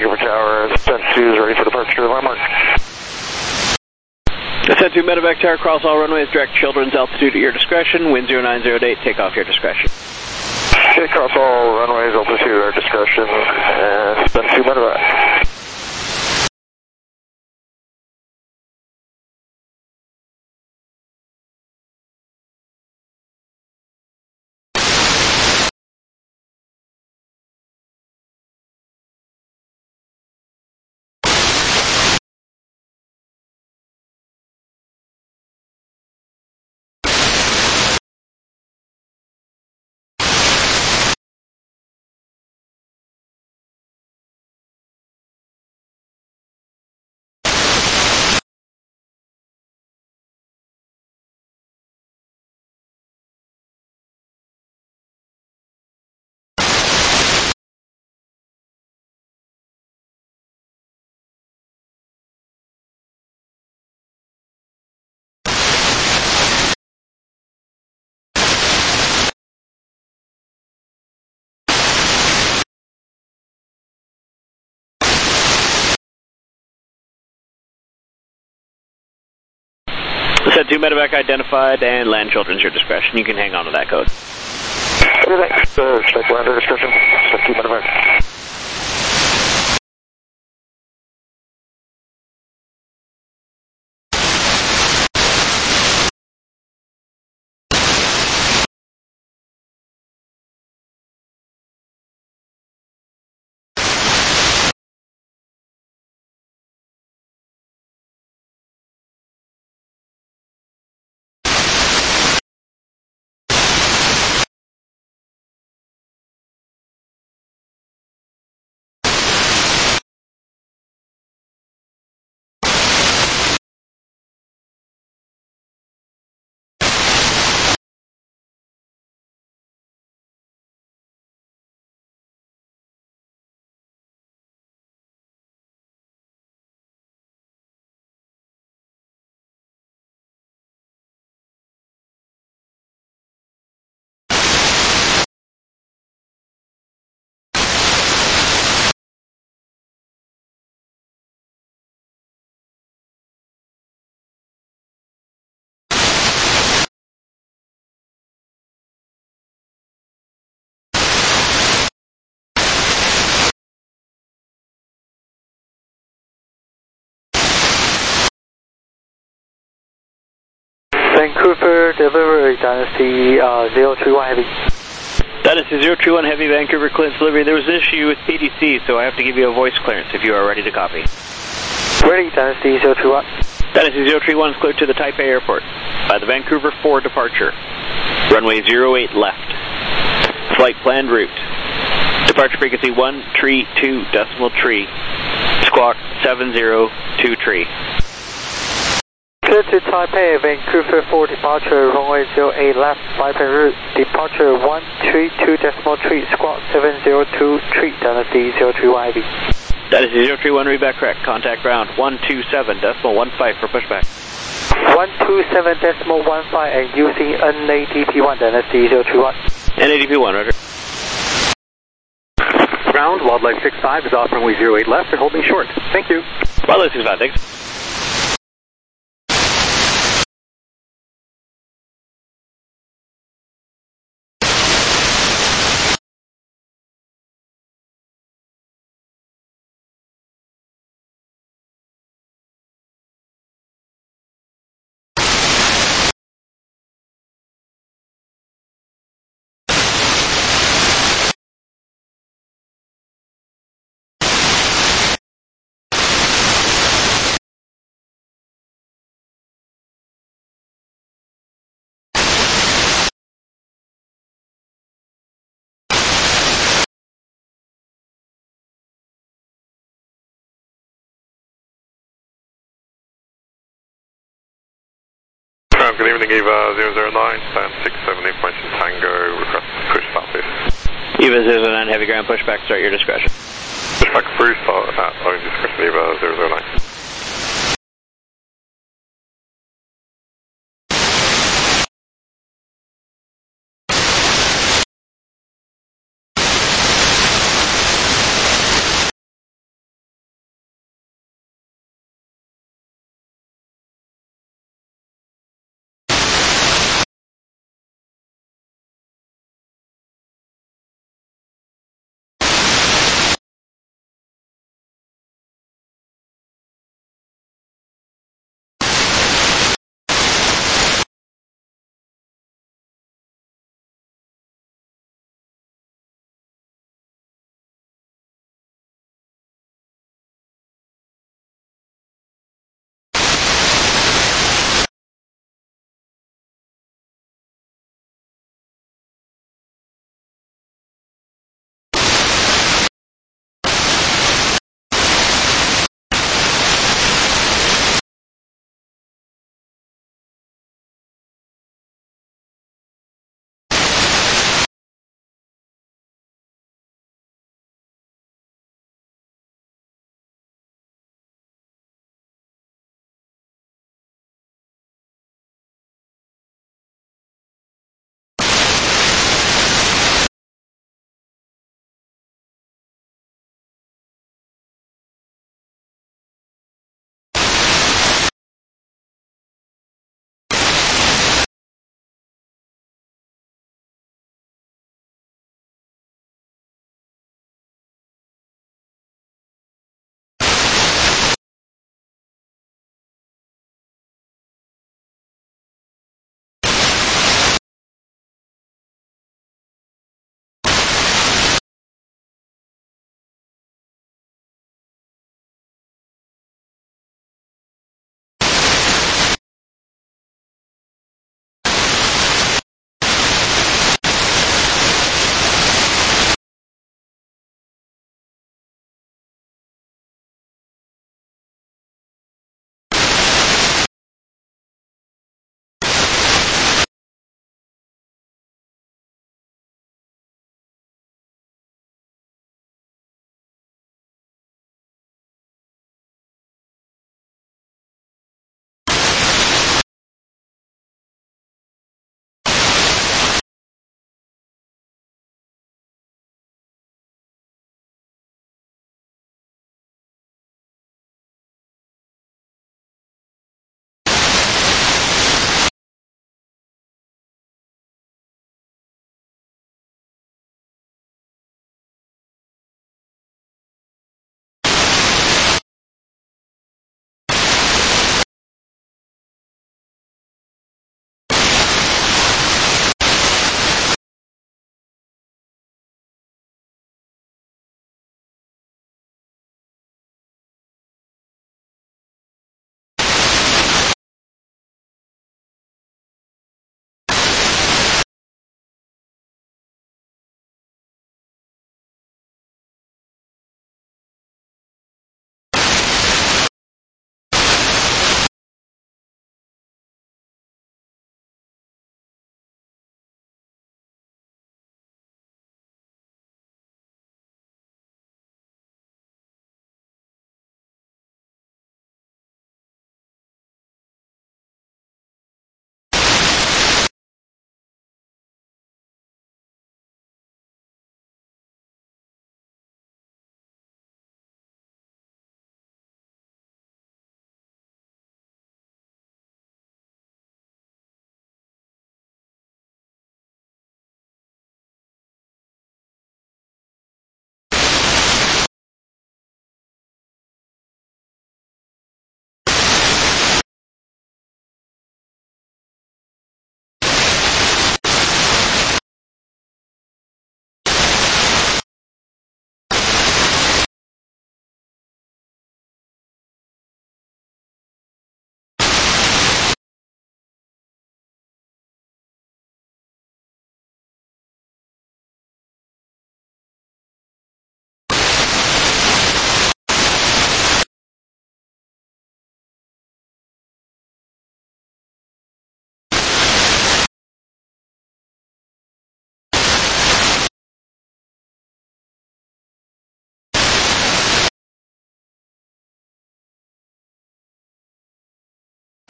Vancouver Tower, Ascent 2 is ready for departure, landmark. Ascent 2 Medevac Tower, cross all runways, direct children's altitude at your discretion, wind 0908, take off your discretion. Okay, cross all runways, altitude at our discretion, Ascent 2 Medevac. Ascent 2 Medevac identified and land children's your discretion. You can hang on to that code. Thanks. Check land at discretion. Ascent 2 Medevac. Vancouver delivery, Dynasty 031 Heavy. Dynasty 031 Heavy, Vancouver clearance delivery. There was an issue with PDC, so I have to give you a voice clearance if you are ready to copy. Ready, Dynasty 031. Dynasty 031 is cleared to the Taipei Airport by the Vancouver 4 departure. Runway 08 left. Flight planned route. Departure frequency 132.3. Squawk 702 tree. Clear to Taipei, Vancouver 4 departure, runway 08 left, flight plan route, departure 132.3, squawk 702 tree, Dynasty 031 Heavy. Dynasty 031, read back correct, contact ground 127.15 for pushback. 127.15 and using NADP1, Dynasty 031. NADP1, roger. Ground, Wildlife 65 is off runway 08 left and holding short. Thank you. Wildlife 65, thanks. Good evening, EVA 009, stand 678 Tango, request push southeast. EVA 009, heavy ground pushback, start your discretion. Pushback through, start at own discretion, EVA 009.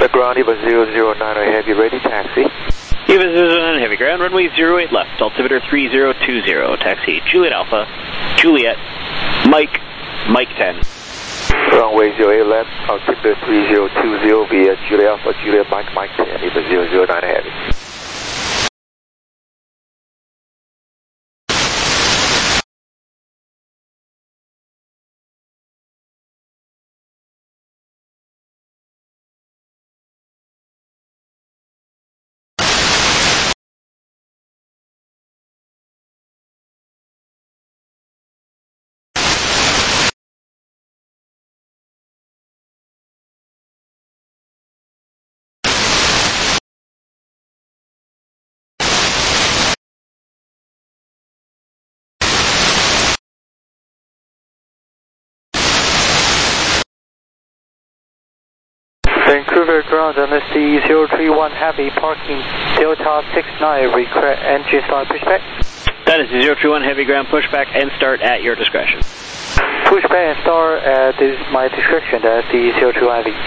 The ground, Eva 009 Heavy, ready, taxi. Eva 009 Heavy, ground runway 08 left, altimeter 3020, taxi Juliet Alpha, Juliet, Mike 10. Runway 08 left, altimeter 3020 via Juliet Alpha, Juliet Mike 10, Eva 009 Heavy. Vancouver ground, MSC 031 Heavy, parking Delta 69, request engine start pushback. That is the 031 Heavy, ground pushback and start at your discretion. Pushback and start at my discretion, that's the 031 Heavy.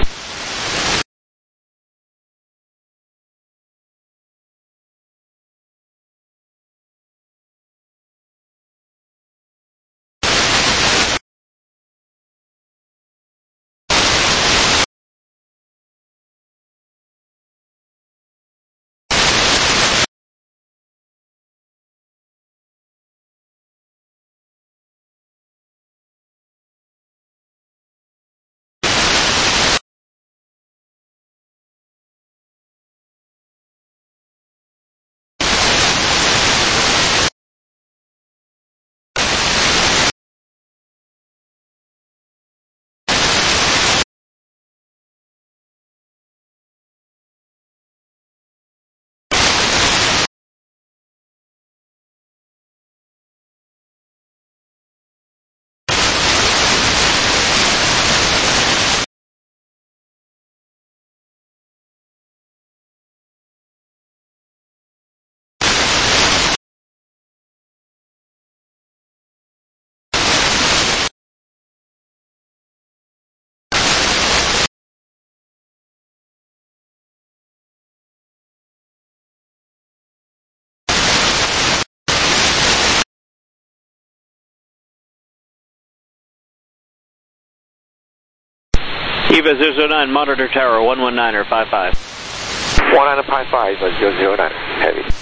Eva 009, monitor tower 119 or 55. 1955, Eva 009 Heavy.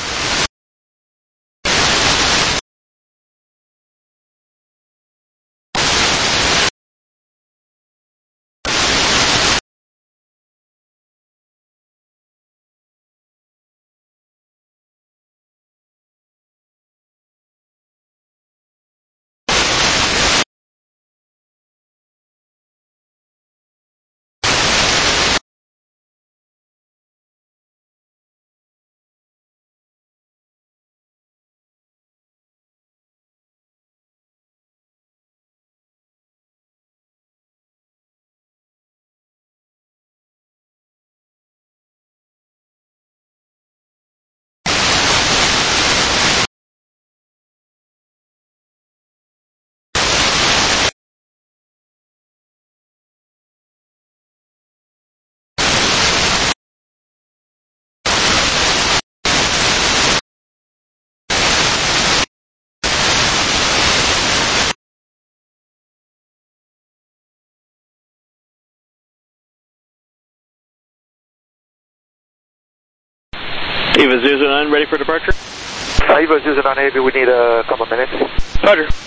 Eva 009, ready for departure? Eva 009 Heavy, we need a couple minutes. Roger.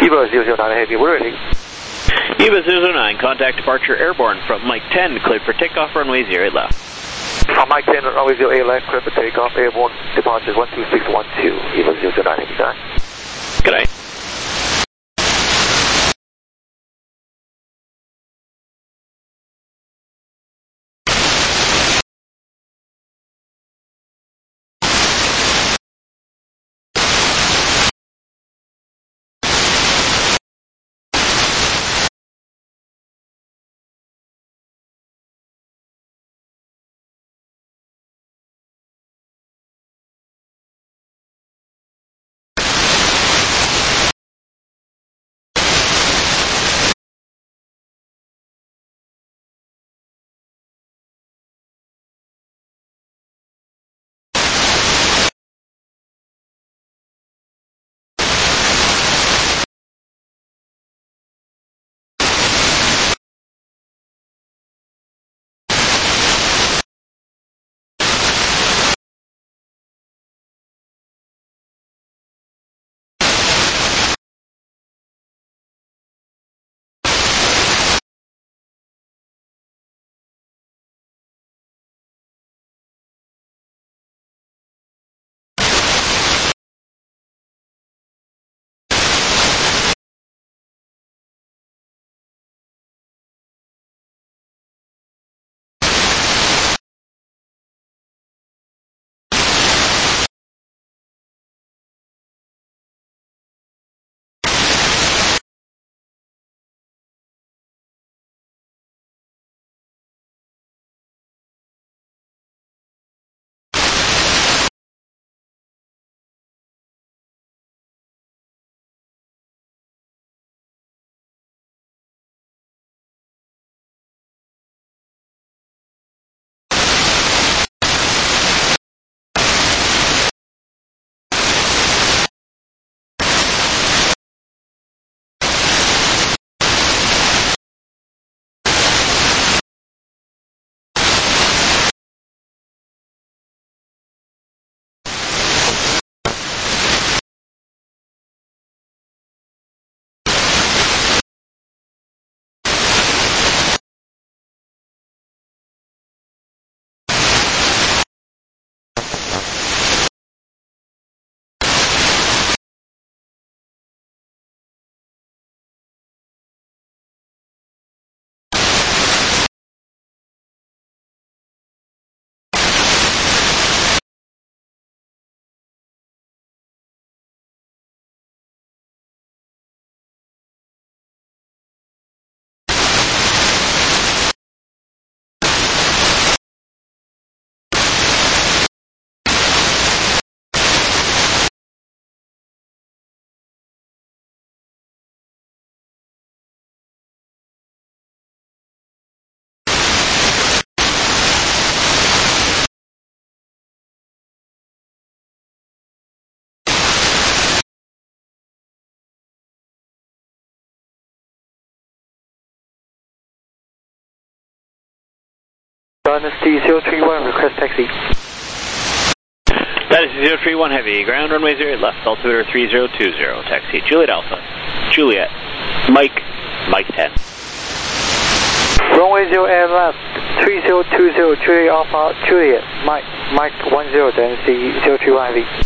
EVA 009 Heavy, we're ready. EVA 009, contact departure airborne from Mike 10, cleared for takeoff, runway 08 left. From Mike 10, runway 08 left, cleared for takeoff, airborne, departure 12612, EVA 009 Heavy, good night. Good night. Dynasty 031, request taxi. Dynasty 031 Heavy, ground runway 08 left, altimeter 3020, taxi Juliet Alpha, Juliet, Mike 10. Runway 08 left, 3020, Juliet Alpha, Juliet, Mike 10, Dynasty 031 Heavy.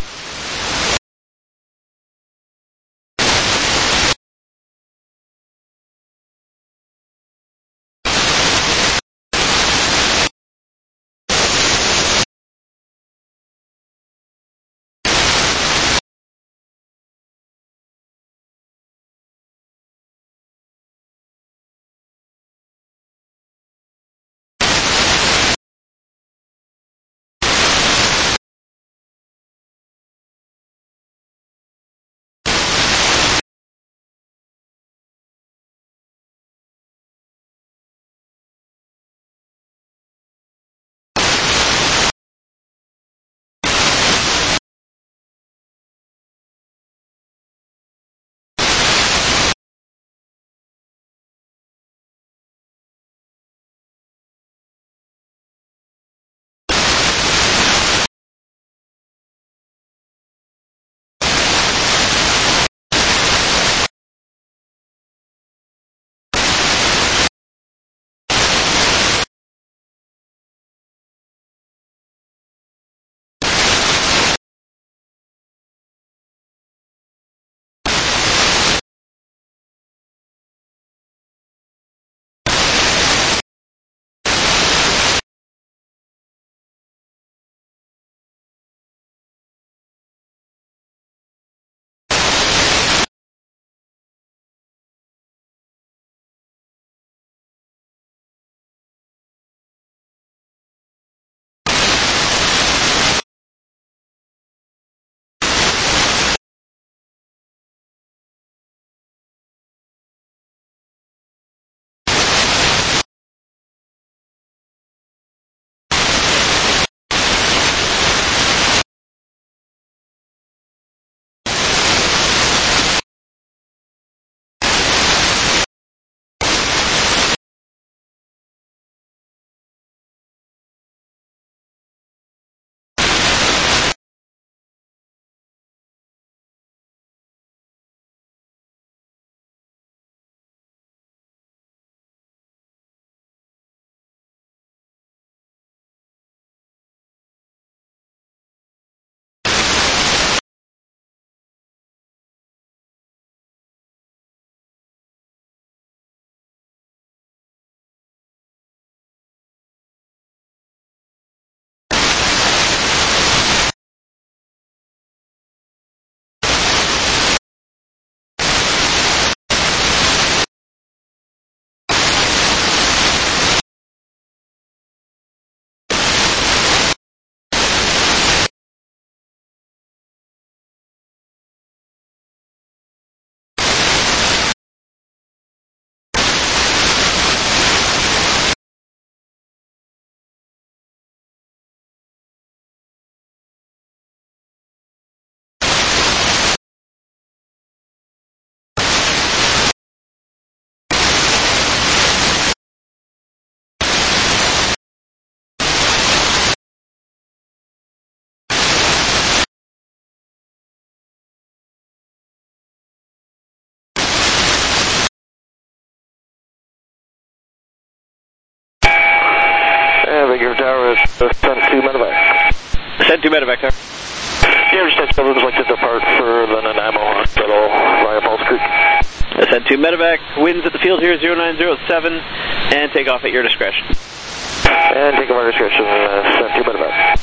Your tower is send 2 medevac. Send 2 medevac, sir. Yeah, just would like to depart for the Nanaimo Hospital via Falls Creek. Send 2 medevac, winds at the field here 0907, and take off at your discretion. And take off our discretion, send 2 medevac.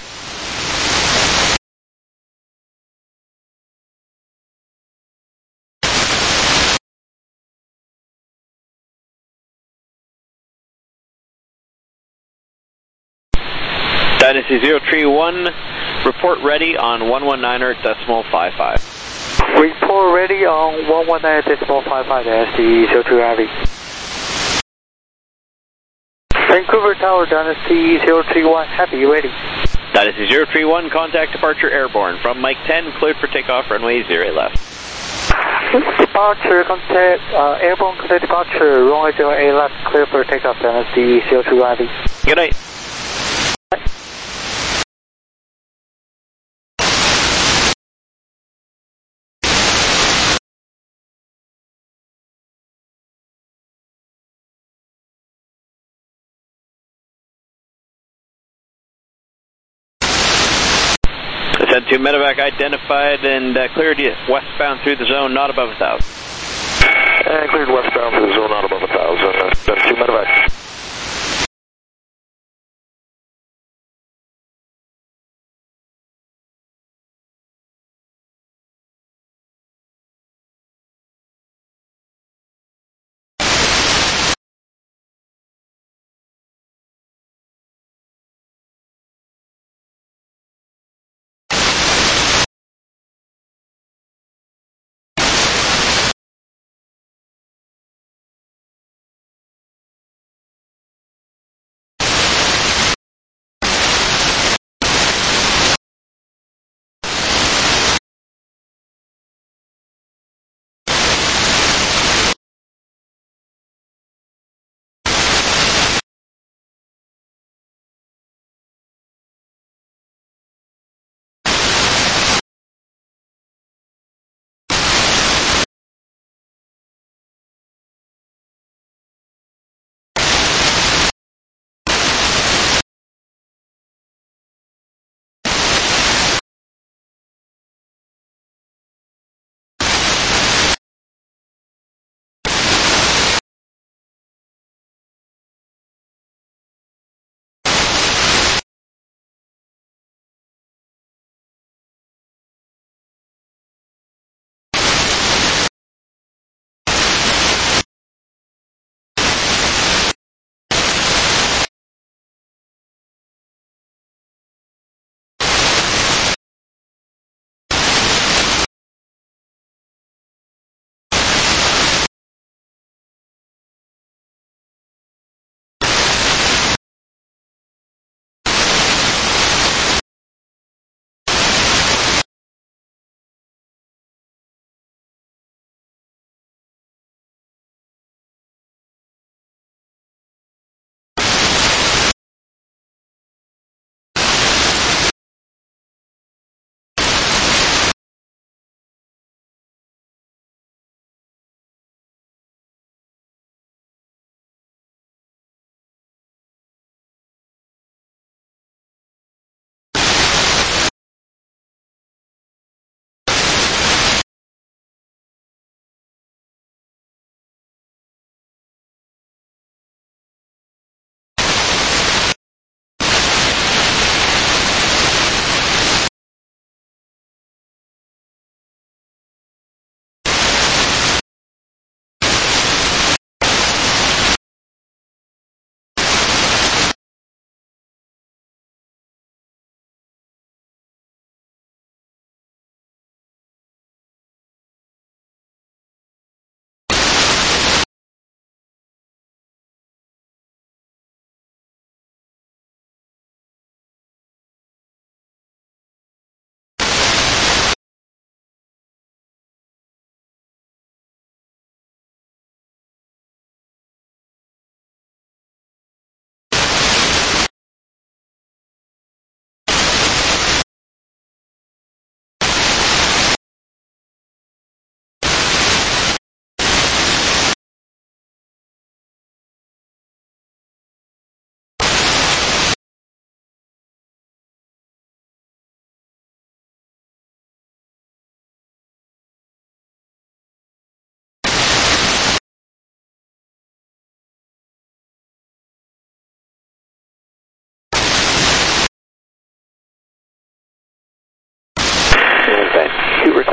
Dynasty 031, report ready on 119.55. Report ready on 119.55, Dynasty 03 Heavy. Vancouver Tower, Dynasty 031 Heavy, ready. Dynasty 031, contact departure airborne from Mike 10, cleared for takeoff, runway 08 left. Departure, contact, airborne contact departure, runway 08 left, clear for takeoff, Dynasty 031 Heavy. Good night. Send 2 medevac identified and cleared westbound through the zone, not above 1,000. And cleared westbound through the zone, not above 1,000. Send 2 medevac.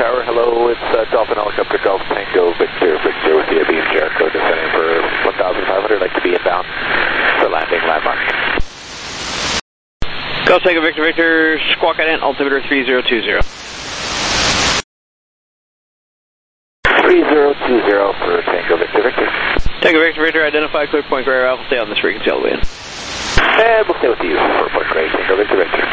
Tower, hello, it's Dolphin Helicopter Golf Tango Victor with the Aviv Jericho descending for 1,500. I'd like to be inbound for landing landmark. Golf Tango Victor, squawk ident, altimeter 3020. 3020 for Tango Victor. Tango Victor, identify clear point gray alpha, stay on this frequency all the way in. And we'll stay with you for point gray, Tango Victor.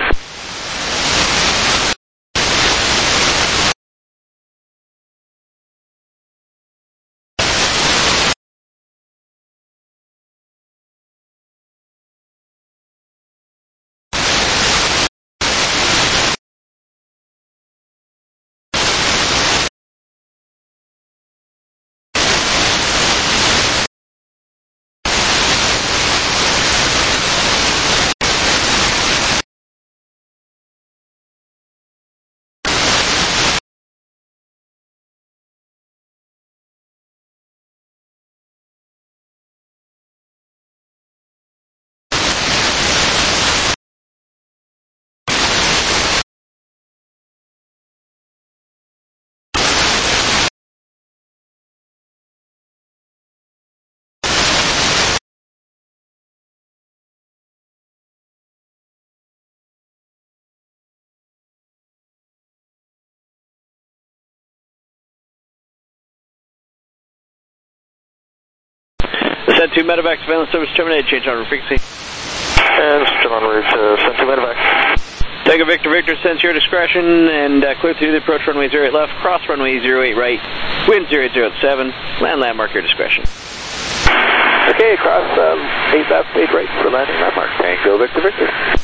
Send 2 medevac, surveillance service terminated, change on route frequency. And still en route to send 2 medevac. Tango Victor, sense your discretion, and clear through the approach runway 08 left, cross runway 08 right, wind 0807, land landmark your discretion. Okay, cross 8 left, 8 right for landing landmark. Tango Victor.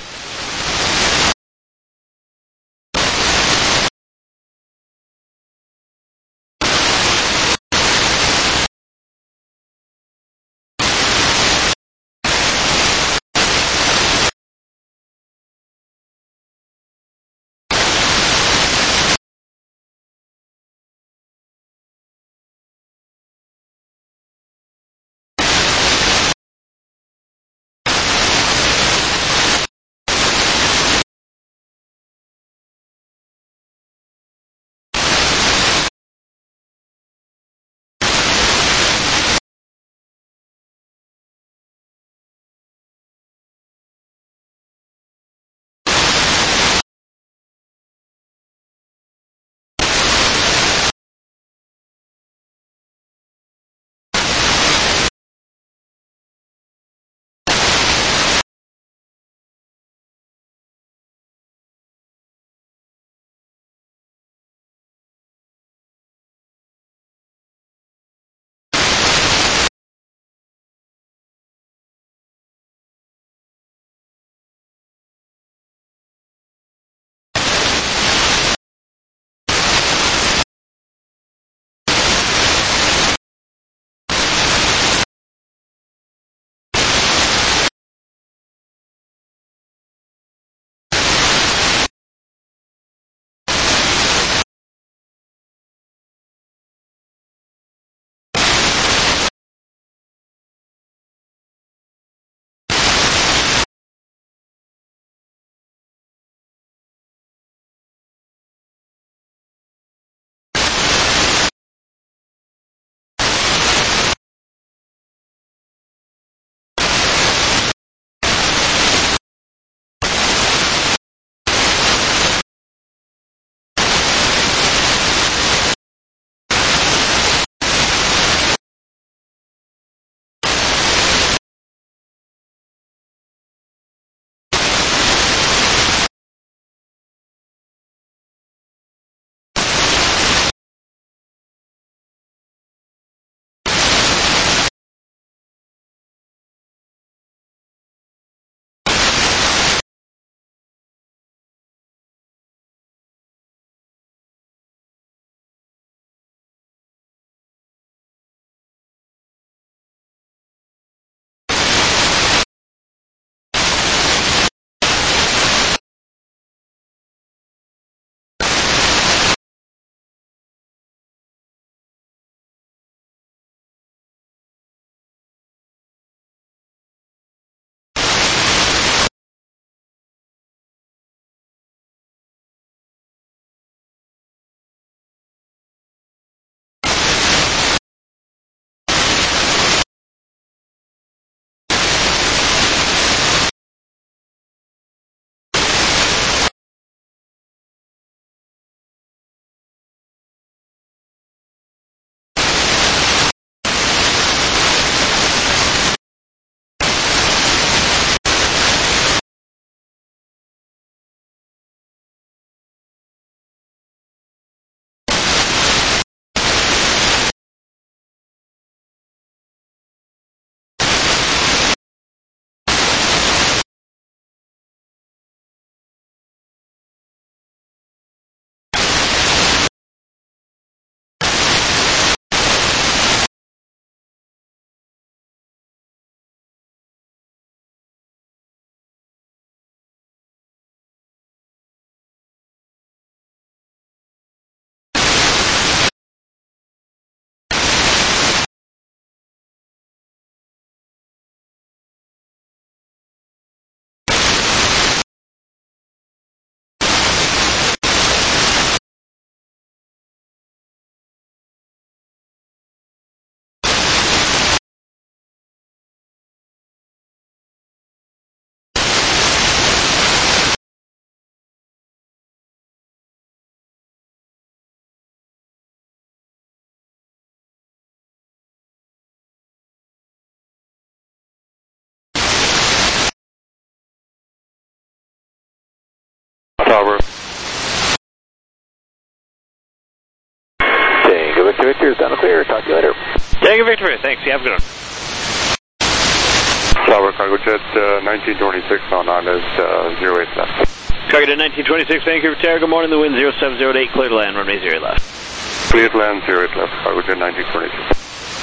Bravo. Tango Victor Victor is down and clear. Talk to you later. Tango Victor, thanks. You have a good one. Flower Cargo Jet 1926 on Island 08 left. Cargo Jet 1926, Vancouver Tower. Good morning. The wind 0708, clear to land, runway 08 left. Clear to land 08 left. Cargo Jet 1926.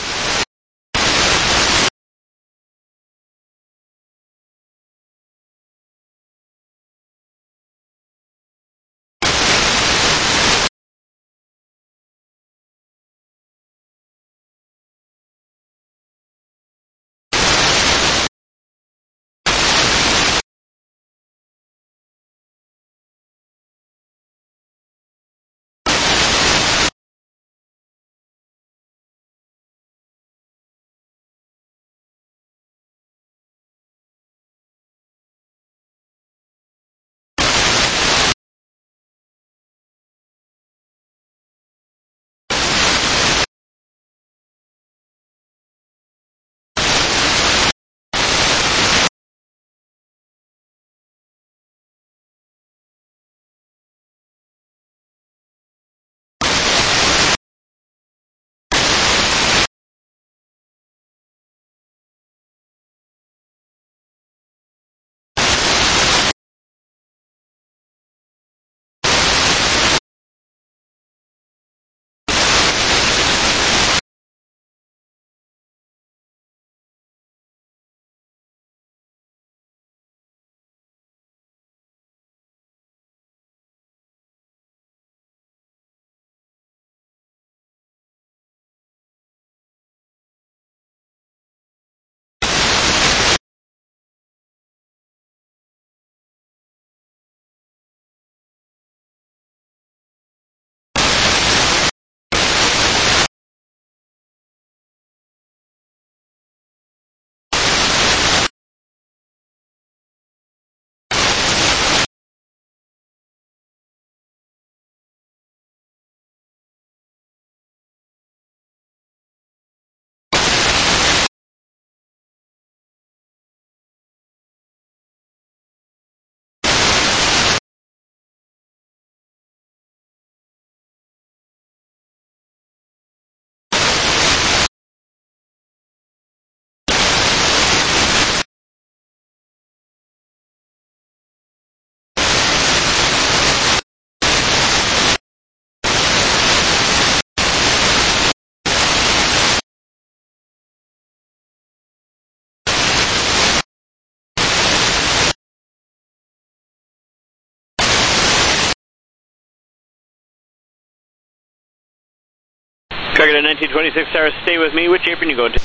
Cargo 1926, Sarah, stay with me. Which apron you going to?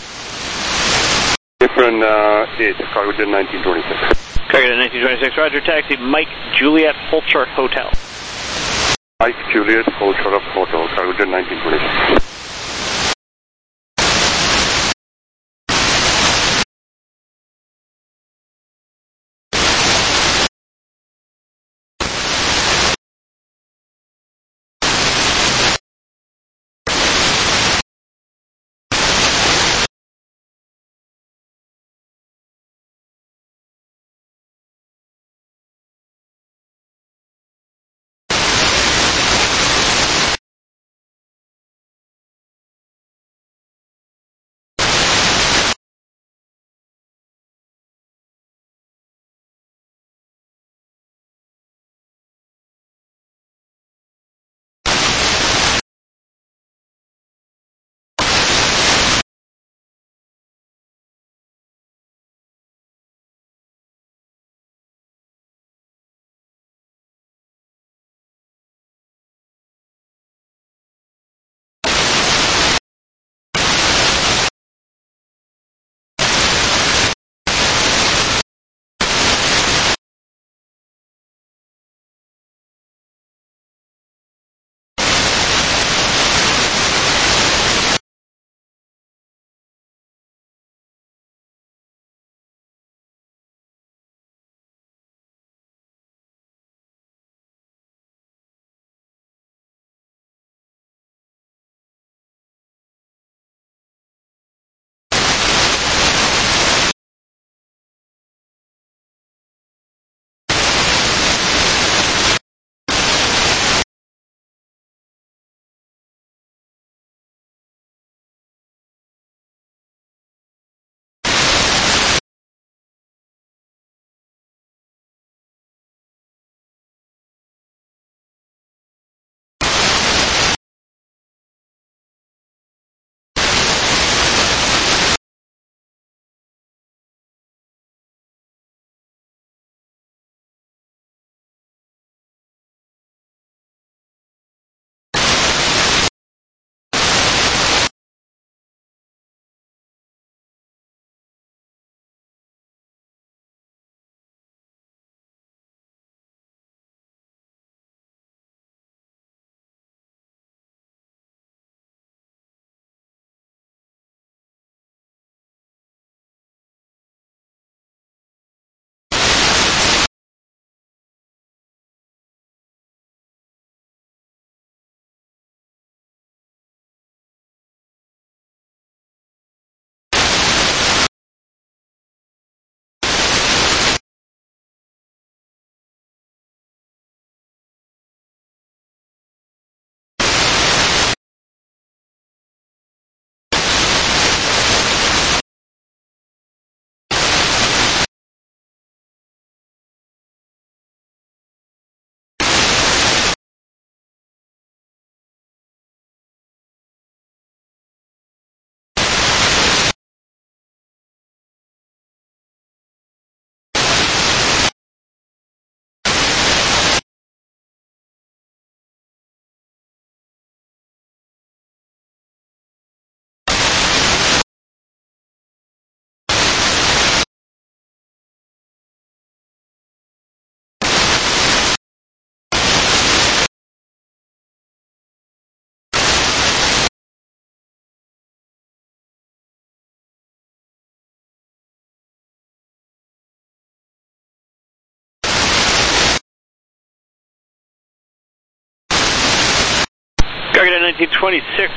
Apron 8, Cargo Jet 1926. Cargo 1926, Roger, taxi, Mike Juliet Fulcher Hotel. Mike Juliet Fulcher Hotel, Cargo Jet 1926. 1926